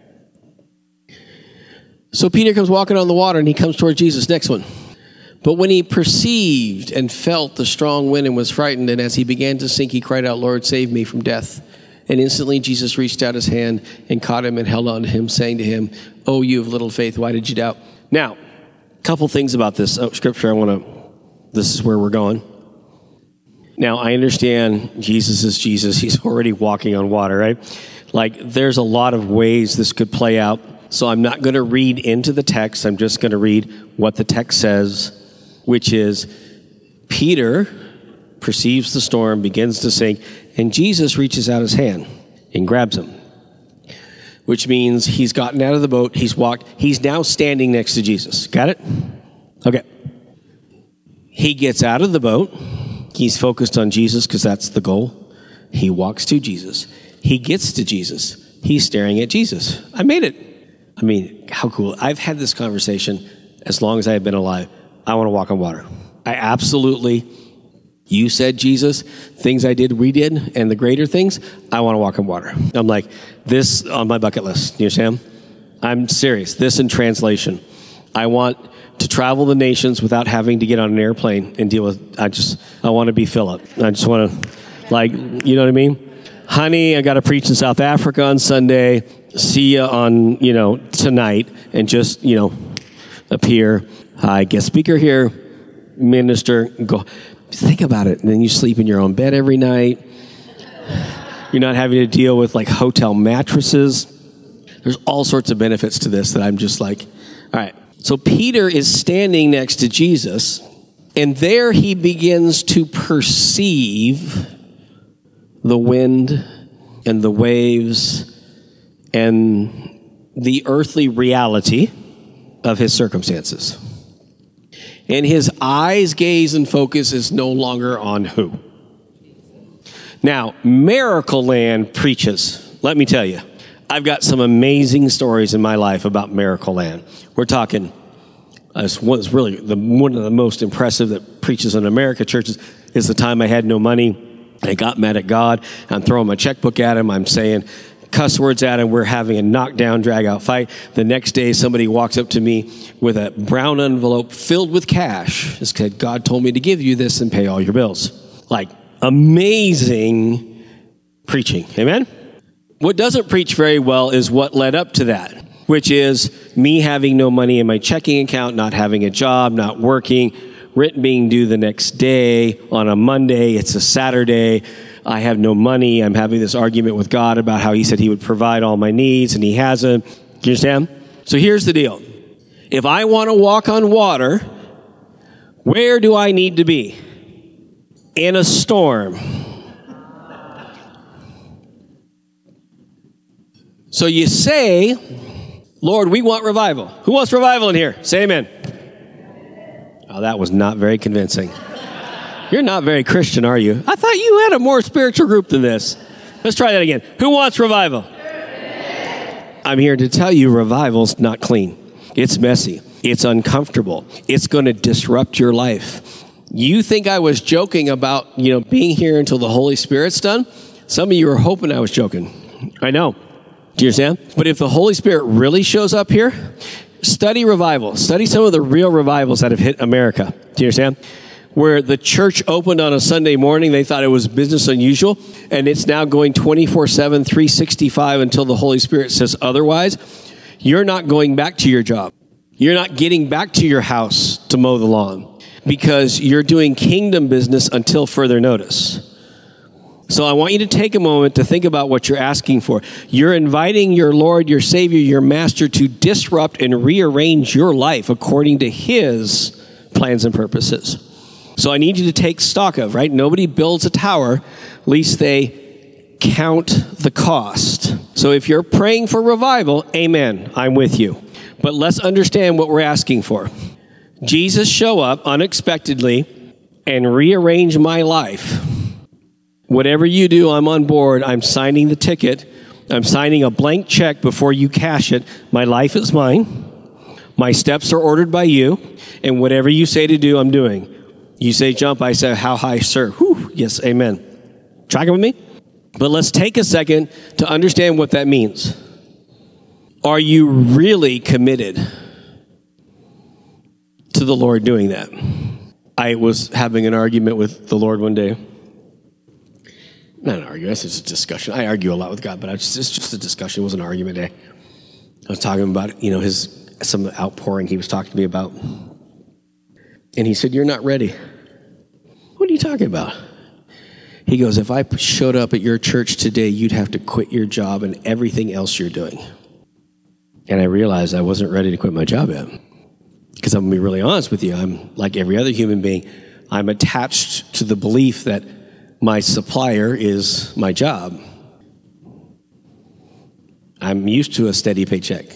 Speaker 2: So Peter comes walking on the water, and he comes toward Jesus. Next one. But when he perceived and felt the strong wind and was frightened, and as he began to sink, he cried out, Lord, save me from death. And instantly Jesus reached out his hand and caught him and held on to him, saying to him, Oh, you of little faith, why did you doubt? Now, a couple things about this scripture. This is where we're going. Now, I understand Jesus is Jesus. He's already walking on water, right? Like, there's a lot of ways this could play out. So I'm not going to read into the text. I'm just going to read what the text says, which is Peter perceives the storm, begins to sink, and Jesus reaches out his hand and grabs him, which means he's gotten out of the boat, he's walked, he's now standing next to Jesus. Got it? Okay. He gets out of the boat. He's focused on Jesus because that's the goal. He walks to Jesus. He gets to Jesus. He's staring at Jesus. I made it. I mean, how cool. I've had this conversation as long as I have been alive. I want to walk on water. I absolutely, you said, Jesus, things I did, we did, and the greater things, I want to walk on water. I'm like, this on my bucket list. You understand? I'm serious. This in translation. I want to travel the nations without having to get on an airplane and deal with, I want to be Philip. I just want to, like, you know what I mean? Honey, I got to preach in South Africa on Sunday. See you on, tonight, and just, appear. Hi, guest speaker here, minister. Go. Think about it. And then you sleep in your own bed every night. You're not having to deal with like hotel mattresses. There's all sorts of benefits to this that I'm just like, all right. So Peter is standing next to Jesus, and there he begins to perceive the wind and the waves and the earthly reality of his circumstances. And his eyes, gaze, and focus is no longer on who? Now, Miracle Land preaches. Let me tell you, I've got some amazing stories in my life about Miracle Land. We're talking, what's really one of the most impressive that preaches in America churches is the time I had no money. I got mad at God. I'm throwing my checkbook at him. I'm saying cuss words at him. We're having a knockdown, drag-out fight. The next day, somebody walks up to me with a brown envelope filled with cash. It said, God told me to give you this and pay all your bills. Like, amazing preaching. Amen? What doesn't preach very well is what led up to that, which is me having no money in my checking account, not having a job, not working, rent being due the next day on a Monday. It's a Saturday. I have no money. I'm having this argument with God about how he said he would provide all my needs, and he hasn't. Do you understand? So here's the deal. If I want to walk on water, where do I need to be? In a storm. So you say, Lord, we want revival. Who wants revival in here? Say amen. Oh, that was not very convincing. You're not very Christian, are you? I thought you had a more spiritual group than this. Let's try that again. Who wants revival? I'm here to tell you revival's not clean. It's messy. It's uncomfortable. It's going to disrupt your life. You think I was joking about, being here until the Holy Spirit's done? Some of you are hoping I was joking. I know. Do you understand? But if the Holy Spirit really shows up here, study revival. Study some of the real revivals that have hit America. Do you understand? Where the church opened on a Sunday morning, they thought it was business unusual, and it's now going 24/7, 365 until the Holy Spirit says otherwise. You're not going back to your job. You're not getting back to your house to mow the lawn because you're doing kingdom business until further notice. So I want you to take a moment to think about what you're asking for. You're inviting your Lord, your Savior, your Master to disrupt and rearrange your life according to His plans and purposes. So I need you to take stock of, right? Nobody builds a tower, least they count the cost. So if you're praying for revival, amen, I'm with you. But let's understand what we're asking for. Jesus, show up unexpectedly and rearrange my life. Whatever you do, I'm on board. I'm signing the ticket. I'm signing a blank check before you cash it. My life is mine. My steps are ordered by you. And whatever you say to do, I'm doing. You say jump, I say how high, sir? Whew, yes, amen. Tracking with me? But let's take a second to understand what that means. Are you really committed to the Lord doing that? I was having an argument with the Lord one day. Not an argument, it's just a discussion. I argue a lot with God, but it's just a discussion. It wasn't an argument day. I was talking about, some outpouring he was talking to me about. And he said, you're not ready. What are you talking about? He goes, if I showed up at your church today, you'd have to quit your job and everything else you're doing. And I realized I wasn't ready to quit my job yet. Because I'm going to be really honest with you. I'm like every other human being. I'm attached to the belief that my supplier is my job. I'm used to a steady paycheck.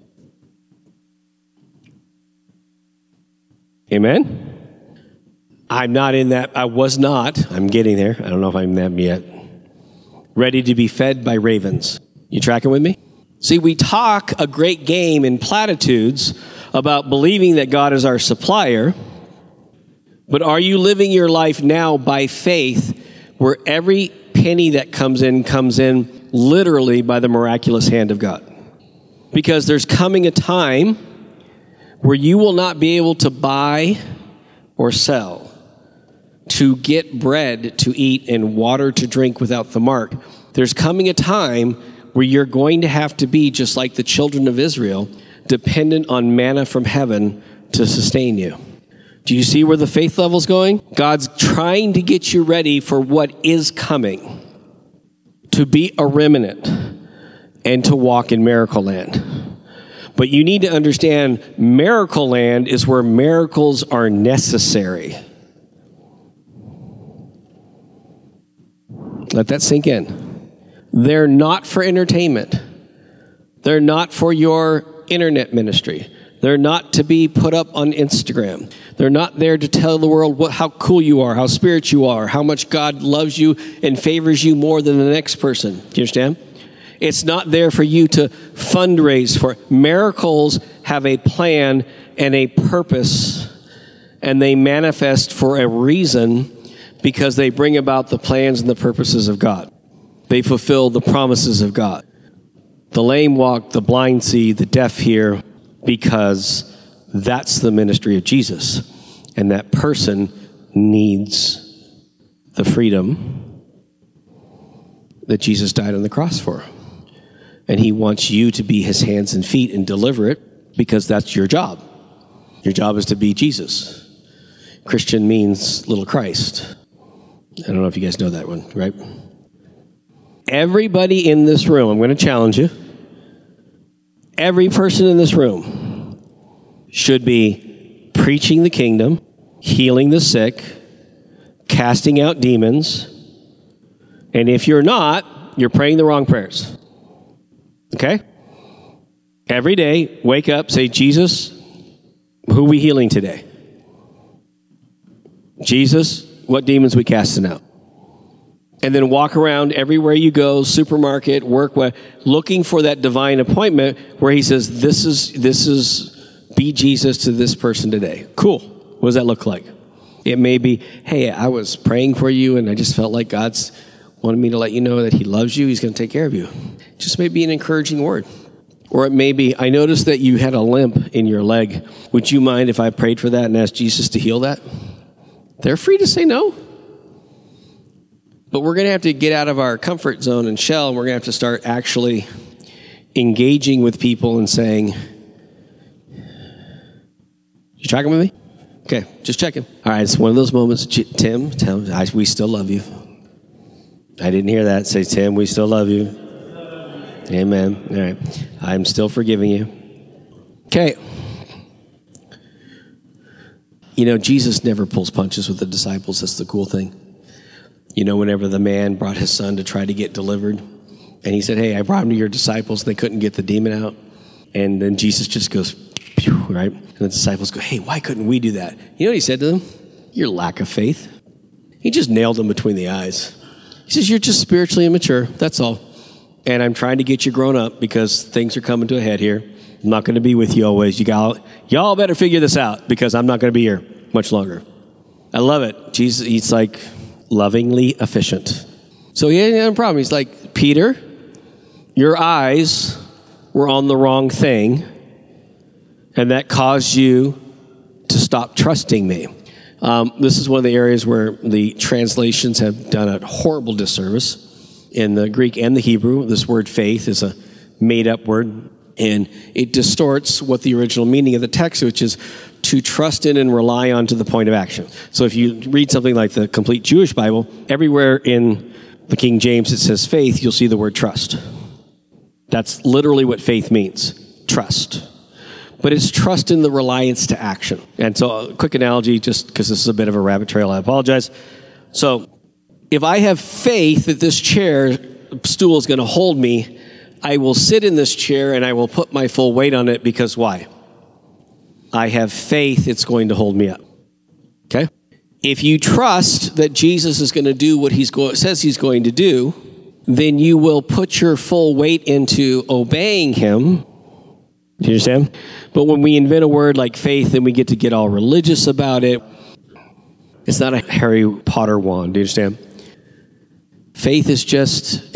Speaker 2: Amen? I'm not in that. I was not. I'm getting there. I don't know if I'm in that yet. Ready to be fed by ravens. You tracking with me? See, we talk a great game in platitudes about believing that God is our supplier, but are you living your life now by faith where every penny that comes in literally by the miraculous hand of God? Because there's coming a time where you will not be able to buy or sell, to get bread to eat and water to drink without the mark. There's coming a time where you're going to have to be just like the children of Israel, dependent on manna from heaven to sustain you. Do you see where the faith level's going? God's trying to get you ready for what is coming. to be a remnant and to walk in miracle land. But you need to understand, miracle land is where miracles are necessary. Let that sink in. They're not for entertainment. They're not for your internet ministry. They're not to be put up on Instagram. They're not there to tell the world how cool you are, how spiritual you are, how much God loves you and favors you more than the next person. Do you understand? It's not there for you to fundraise for. Miracles have a plan and a purpose, and they manifest for a reason because they bring about the plans and the purposes of God. They fulfill the promises of God. The lame walk, the blind see, the deaf hear, because that's the ministry of Jesus. And that person needs the freedom that Jesus died on the cross for. And he wants you to be his hands and feet and deliver it, because that's your job. Your job is to be Jesus. Christian means little Christ. I don't know if you guys know that one, right? Everybody in this room, I'm going to challenge you. Every person in this room should be preaching the kingdom, healing the sick, casting out demons. And if you're not, you're praying the wrong prayers. Okay? Every day, wake up, say, Jesus, who are we healing today? Jesus, what demons we casting out? And then walk around everywhere you go, supermarket, work, looking for that divine appointment where he says, this is be Jesus to this person today. Cool. What does that look like? It may be, hey, I was praying for you and I just felt like God's wanted me to let you know that he loves you. He's going to take care of you. Just may be an encouraging word. Or it may be, I noticed that you had a limp in your leg. Would you mind if I prayed for that and asked Jesus to heal that? They're free to say no. But we're going to have to get out of our comfort zone and shell, and we're going to have to start actually engaging with people and saying, you tracking with me? Okay, just checking. All right, it's one of those moments. Tim, we still love you. I didn't hear that. Say, Tim, we still love you. Amen. All right. I'm still forgiving you. Okay. You know, Jesus never pulls punches with the disciples. That's the cool thing. You know, whenever the man brought his son to try to get delivered, and he said, hey, I brought him to your disciples, and they couldn't get the demon out. And then Jesus just goes, pew, right? And the disciples go, hey, why couldn't we do that? You know what he said to them? Your lack of faith. He just nailed them between the eyes. He says, you're just spiritually immature. That's all. And I'm trying to get you grown up because things are coming to a head here. I'm not going to be with you always. Y'all better figure this out because I'm not going to be here much longer. I love it. Jesus, he's like lovingly efficient. So he had no problem. He's like, Peter, your eyes were on the wrong thing, and that caused you to stop trusting me. This is one of the areas where the translations have done a horrible disservice. In the Greek and the Hebrew, this word faith is a made-up word, and it distorts what the original meaning of the text, which is to trust in and rely on to the point of action. So if you read something like the complete Jewish Bible, everywhere in the King James it says faith, you'll see the word trust. That's literally what faith means, trust. But it's trust in the reliance to action. And so a quick analogy, just because this is a bit of a rabbit trail, I apologize. So if I have faith that this stool is going to hold me, I will sit in this chair and I will put my full weight on it because why? I have faith it's going to hold me up. Okay? If you trust that Jesus is going to do what he says he's going to do, then you will put your full weight into obeying him. Do you understand? But when we invent a word like faith, then we get all religious about it. It's not a Harry Potter wand. Do you understand? Faith is just,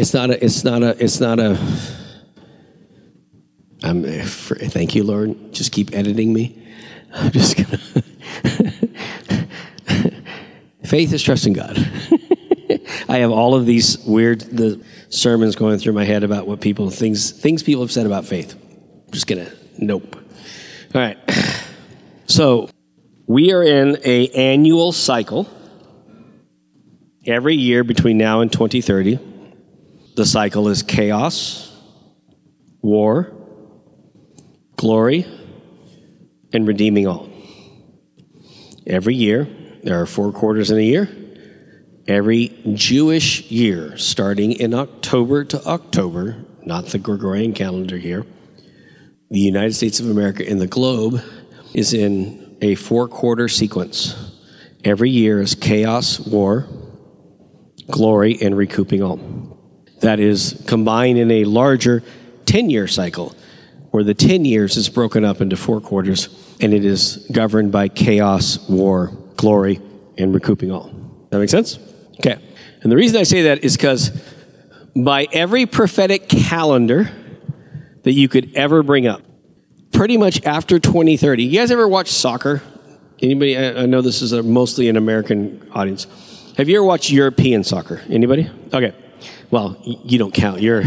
Speaker 2: thank you, Lord. Just keep editing me. I'm just going to. Faith is trusting God. I have all of these the sermons going through my head about what things people have said about faith. I'm just going to, nope. All right. So we are in an annual cycle every year between now and 2030 The cycle is chaos, war, glory, and redeeming all. Every year, there are 4 quarters in a year. Every Jewish year, starting in October to October, not the Gregorian calendar here, the United States of America and the globe is in a 4-quarter sequence. Every year is chaos, war, glory, and recouping all. That is combined in a larger 10-year cycle, where the 10 years is broken up into 4 quarters, and it is governed by chaos, war, glory, and recouping all. That make sense? Okay. And the reason I say that is because by every prophetic calendar that you could ever bring up, pretty much after 2030, you guys ever watch soccer? Anybody? I know this is mostly an American audience. Have you ever watched European soccer? Anybody? Okay. Well, you don't count. You're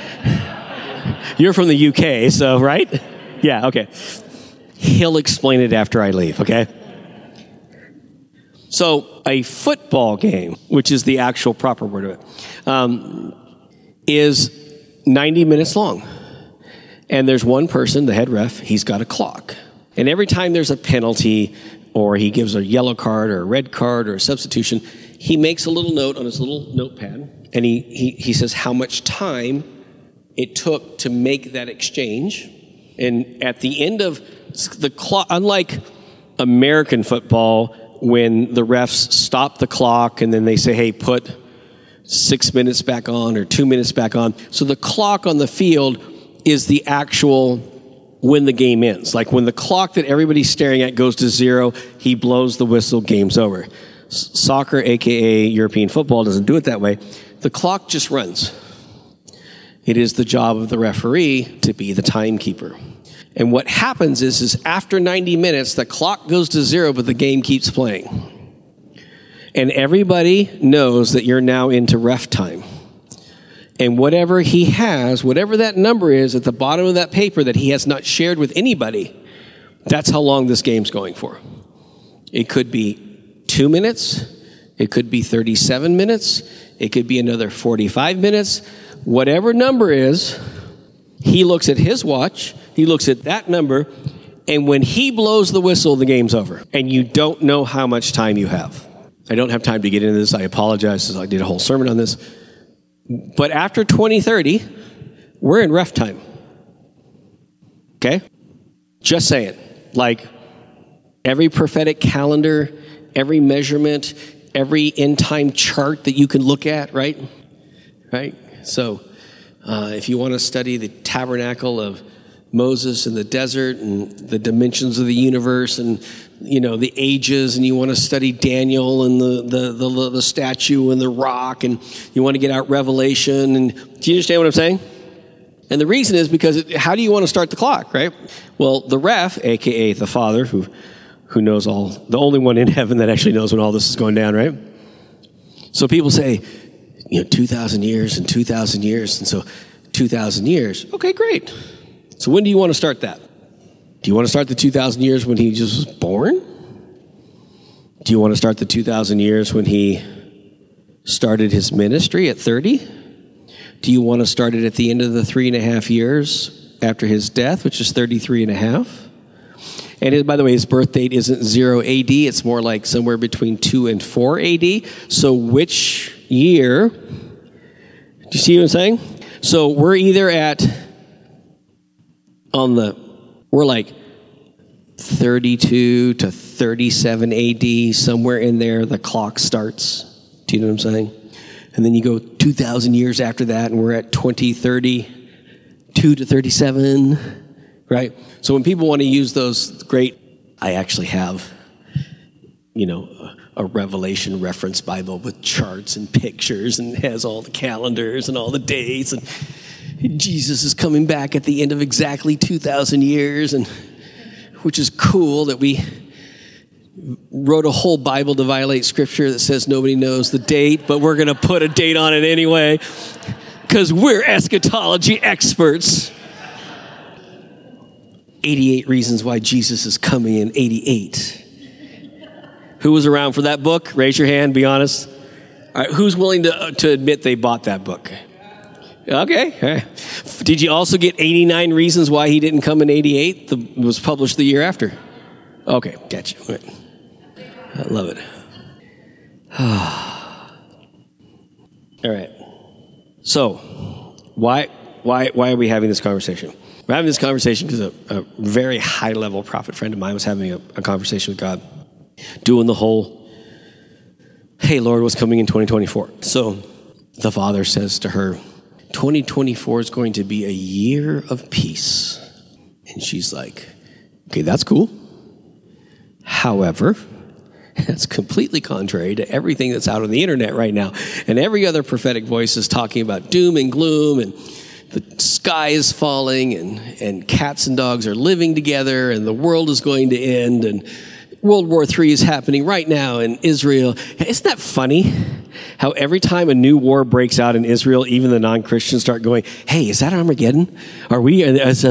Speaker 2: from the UK, so, right? Yeah, okay. He'll explain it after I leave, okay? So a football game, which is the actual proper word of it, is 90 minutes long. And there's one person, the head ref, he's got a clock. And every time there's a penalty or he gives a yellow card or a red card or a substitution, he makes a little note on his little notepad, and he says how much time it took to make that exchange. And at the end of the clock, unlike American football, when the refs stop the clock and then they say, hey, put 6 minutes back on or 2 minutes back on. So the clock on the field is the actual when the game ends. Like when the clock that everybody's staring at goes to 0, he blows the whistle, game's over. Soccer, a.k.a. European football, doesn't do it that way. The clock just runs. It is the job of the referee to be the timekeeper. And what happens is after 90 minutes, the clock goes to 0, but the game keeps playing. And everybody knows that you're now into ref time. And whatever he has, whatever that number is at the bottom of that paper that he has not shared with anybody, that's how long this game's going for. It could be 2 minutes. It could be 37 minutes. It could be another 45 minutes. Whatever number is, he looks at his watch, he looks at that number, and when he blows the whistle, the game's over. And you don't know how much time you have. I don't have time to get into this. I apologize. I did a whole sermon on this. But after 2030, we're in ref time. Okay? Just saying. Like, every prophetic calendar, every measurement, every end-time chart that you can look at, right? Right? So, if you want to study the tabernacle of Moses in the desert and the dimensions of the universe and, you know, the ages, and you want to study Daniel and the statue and the rock, and you want to get out Revelation, and do you understand what I'm saying? And the reason is because how do you want to start the clock, right? Well, the ref, a.k.a. the Father, who knows all, the only one in heaven that actually knows when all this is going down, right? So people say, 2,000 years and 2,000 years, and so 2,000 years. Okay, great. So when do you want to start that? Do you want to start the 2,000 years when he just was born? Do you want to start the 2,000 years when he started his ministry at 30? Do you want to start it at the end of the 3.5 years after his death, which is 33.5? And by the way, his birth date isn't 0 AD. It's more like somewhere between 2 and 4 AD. So which year? Do you see what I'm saying? So we're either we're like 32 to 37 AD, somewhere in there, the clock starts. Do you know what I'm saying? And then you go 2,000 years after that, and we're at 2032 to 37, right? So when people want to use those I actually have, a Revelation reference Bible with charts and pictures, and has all the calendars and all the dates, and Jesus is coming back at the end of exactly 2,000 years, and which is cool that we wrote a whole Bible to violate Scripture that says nobody knows the date, but we're going to put a date on it anyway because we're eschatology experts. 88 Reasons Why Jesus is Coming in 88. Who was around for that book? Raise your hand, be honest. All right, who's willing to admit they bought that book? Okay. Did you also get 89 Reasons Why He Didn't Come in 88? It was published the year after. Okay, gotcha. I love it. All right. So, why are we having this conversation? We're having this conversation because a very high-level prophet friend of mine was having a conversation with God, doing the whole, hey, Lord, what's coming in 2024? So the Father says to her, 2024 is going to be a year of peace. And she's like, okay, that's cool. However, that's completely contrary to everything that's out on the internet right now. And every other prophetic voice is talking about doom and gloom, and the sky is falling, and cats and dogs are living together, and the world is going to end, and World War III is happening right now in Israel. Isn't that funny? How every time a new war breaks out in Israel, even the non-Christians start going, hey, is that Armageddon? Are we, is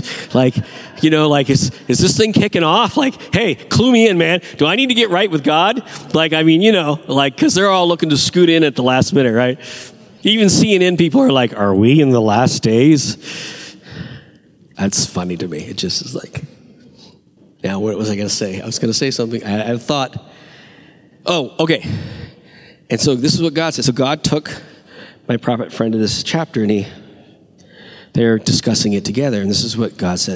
Speaker 2: this thing kicking off? Like, hey, clue me in, man. Do I need to get right with God? Because they're all looking to scoot in at the last minute, right? Even CNN people are like, are we in the last days? That's funny to me. It just is like, now what was I going to say? I was going to say something. I thought, oh, okay. And so this is what God said. So God took my prophet friend to this chapter, and they're discussing it together. And this is what God said.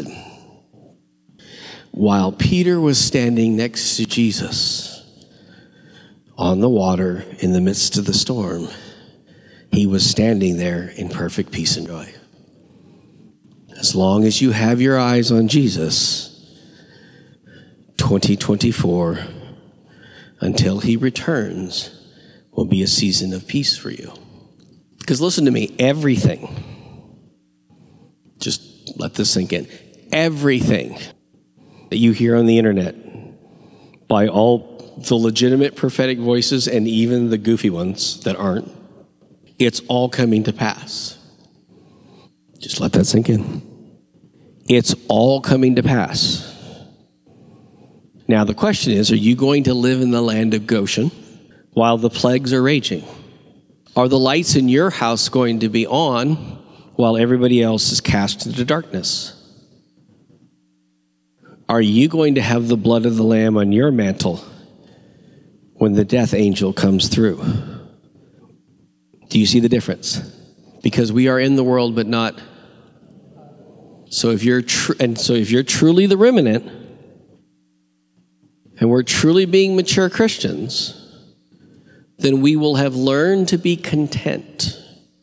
Speaker 2: While Peter was standing next to Jesus on the water in the midst of the storm, he was standing there in perfect peace and joy. As long as you have your eyes on Jesus, 2024, until he returns, will be a season of peace for you. Because listen to me, everything, just let this sink in, everything that you hear on the internet by all the legitimate prophetic voices and even the goofy ones that aren't, it's all coming to pass. Just let that sink in. It's all coming to pass. Now the question is, are you going to live in the land of Goshen while the plagues are raging? Are the lights in your house going to be on while everybody else is cast into darkness? Are you going to have the blood of the Lamb on your mantle when the death angel comes through? Do you see the difference? Because we are in the world, but not. So if you're truly the remnant, and we're truly being mature Christians, then we will have learned to be content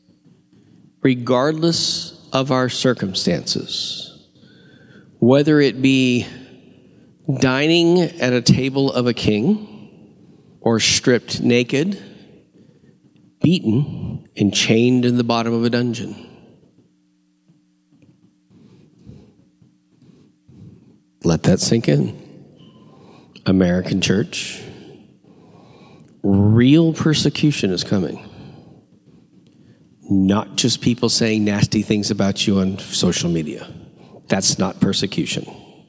Speaker 2: regardless of our circumstances. Whether it be dining at a table of a king, or stripped naked, beaten, and chained in the bottom of a dungeon. Let that sink in. American church, real persecution is coming. Not just people saying nasty things about you on social media. That's not persecution.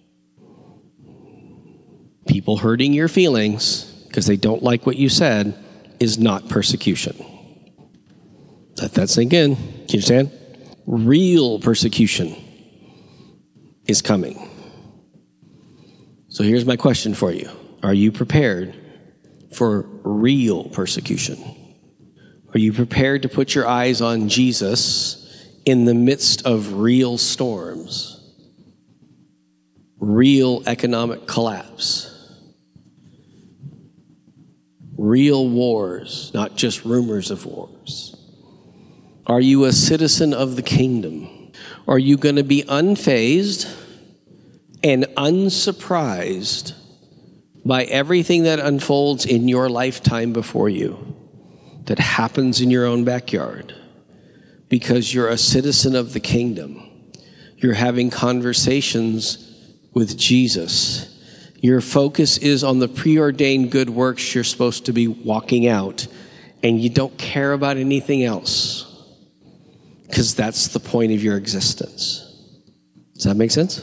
Speaker 2: People hurting your feelings because they don't like what you said is not persecution. Let that sink in. Can you understand? Real persecution is coming. So here's my question for you. Are you prepared for real persecution? Are you prepared to put your eyes on Jesus in the midst of real storms? Real economic collapse? Real wars, not just rumors of wars? Are you a citizen of the kingdom? Are you going to be unfazed and unsurprised by everything that unfolds in your lifetime before you, that happens in your own backyard, because you're a citizen of the kingdom? You're having conversations with Jesus. Your focus is on the preordained good works you're supposed to be walking out, and you don't care about anything else, because that's the point of your existence. Does that make sense?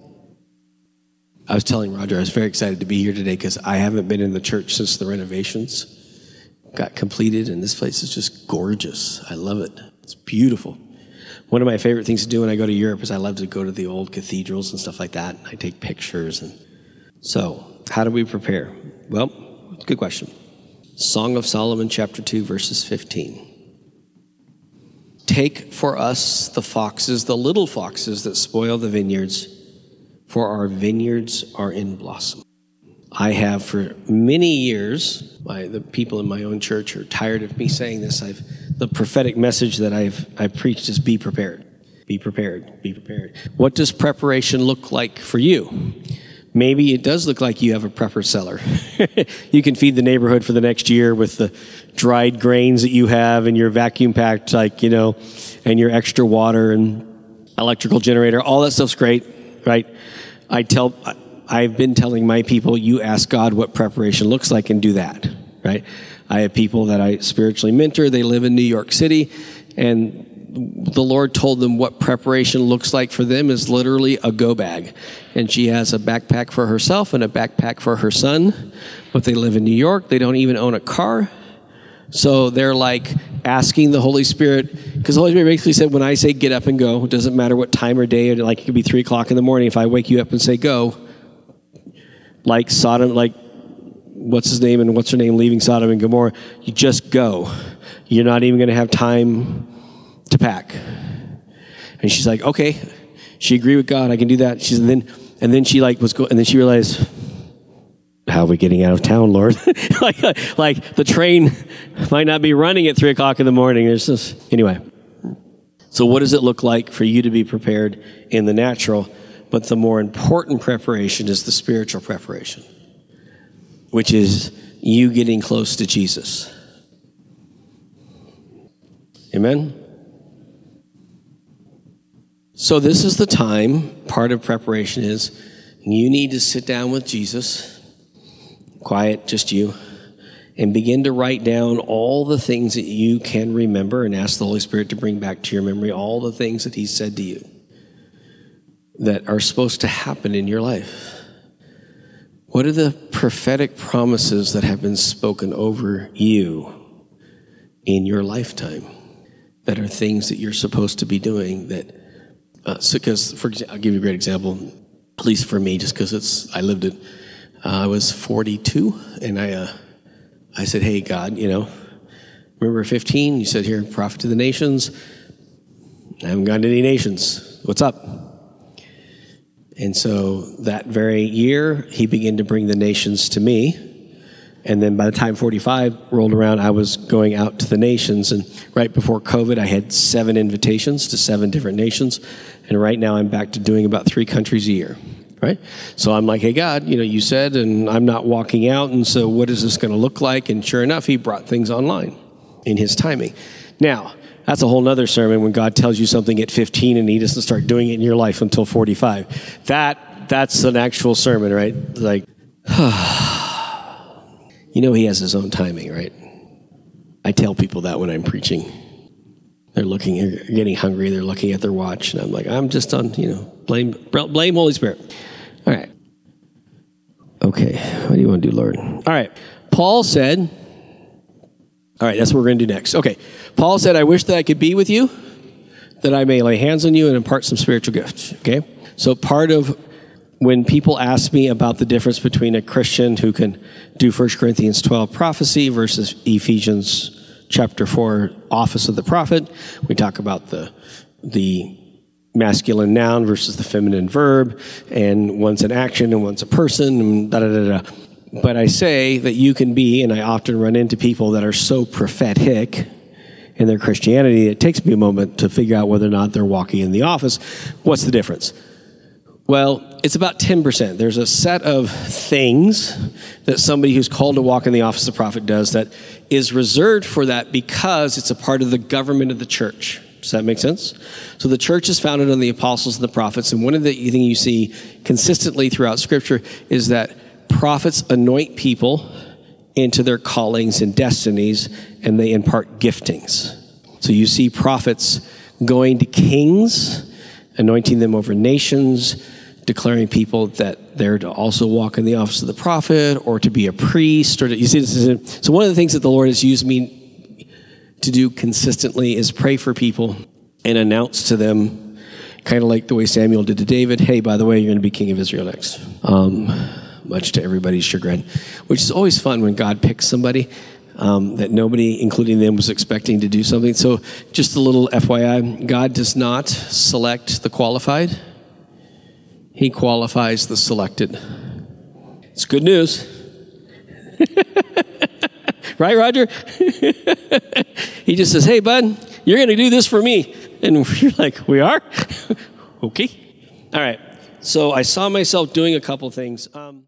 Speaker 2: I was telling Roger I was very excited to be here today because I haven't been in the church since the renovations got completed, and this place is just gorgeous. I love it. It's beautiful. One of my favorite things to do when I go to Europe is I love to go to the old cathedrals and stuff like that. I take pictures. And so, how do we prepare? Well, good question. Song of Solomon, chapter 2, verses 15. Take for us the foxes, the little foxes that spoil the vineyards, for our vineyards are in blossom. I have for many years, the people in my own church are tired of me saying this. The prophetic message that I've preached is be prepared. Be prepared. Be prepared. What does preparation look like for you? Maybe it does look like you have a prepper cellar. You can feed the neighborhood for the next year with the dried grains that you have and your vacuum packed, and your extra water and electrical generator. All that stuff's great, right? I've been telling my people, you ask God what preparation looks like and do that, right? I have people that I spiritually mentor. They live in New York City, and the Lord told them what preparation looks like for them is literally a go bag. And she has a backpack for herself and a backpack for her son, but they live in New York. They don't even own a car. So they're like asking the Holy Spirit, because the Holy Spirit basically said, when I say get up and go, it doesn't matter what time or day, like it could be 3 o'clock in the morning. If I wake you up and say go, like Sodom, like what's his name and what's her name leaving Sodom and Gomorrah, you just go. You're not even going to have time to pack. And she's like, okay. She agreed with God. I can do that. And then she realized, how are we getting out of town, Lord? like the train might not be running at 3 o'clock in the morning. Anyway. So what does it look like for you to be prepared in the natural? But the more important preparation is the spiritual preparation, which is you getting close to Jesus. Amen? So this is the time, part of preparation is you need to sit down with Jesus, quiet, just you, and begin to write down all the things that you can remember and ask the Holy Spirit to bring back to your memory all the things that he said to you that are supposed to happen in your life. What are the prophetic promises that have been spoken over you in your lifetime that are things that you're supposed to be doing that, I'll give you a great example, at least for me, just because I lived it. I was 42, and I said, hey, God, remember 15? You said, here, prophet to the nations. I haven't gone to any nations. What's up? And so that very year, he began to bring the nations to me. And then by the time 45 rolled around, I was going out to the nations. And right before COVID, I had 7 invitations to 7 different nations. And right now, I'm back to doing about 3 countries a year. Right? So I'm like, hey, God, you said, and I'm not walking out. And so what is this going to look like? And sure enough, he brought things online in his timing. Now, that's a whole nother sermon when God tells you something at 15 and he doesn't start doing it in your life until 45. That's an actual sermon, right? Like, he has his own timing, right? I tell people that when I'm preaching. They're getting hungry, they're looking at their watch, and I'm like, I'm just on, blame Holy Spirit. All right. Okay, what do you want to do, Lord? All right, Paul said, all right, that's what we're going to do next. Okay, Paul said, I wish that I could be with you, that I may lay hands on you and impart some spiritual gifts, okay? So part of when people ask me about the difference between a Christian who can do 1 Corinthians 12 prophecy versus Ephesians chapter 4 office of the prophet, we talk about the masculine noun versus the feminine verb, and one's an action and one's a person, and da-da-da-da. But I say that you can be, and I often run into people that are so prophetic in their Christianity, it takes me a moment to figure out whether or not they're walking in the office. What's the difference? Well, it's about 10%. There's a set of things that somebody who's called to walk in the office of prophet does that is reserved for that because it's a part of the government of the church. Does that make sense? So the church is founded on the apostles and the prophets, and one of the things you see consistently throughout Scripture is that prophets anoint people into their callings and destinies, and they impart giftings. So you see prophets going to kings, anointing them over nations, declaring people that they're to also walk in the office of the prophet or to be a priest. Or to, you see, so one of the things that the Lord has used me to do consistently is pray for people and announce to them, kind of like the way Samuel did to David, hey, by the way, you're going to be king of Israel next. Much to everybody's chagrin, which is always fun when God picks somebody that nobody, including them, was expecting to do something. So just a little FYI, God does not select the qualified. He qualifies the selected. It's good news. Right, Roger? He just says, hey, bud, you're going to do this for me. And you're like, we are? Okay. All right. So I saw myself doing a couple things.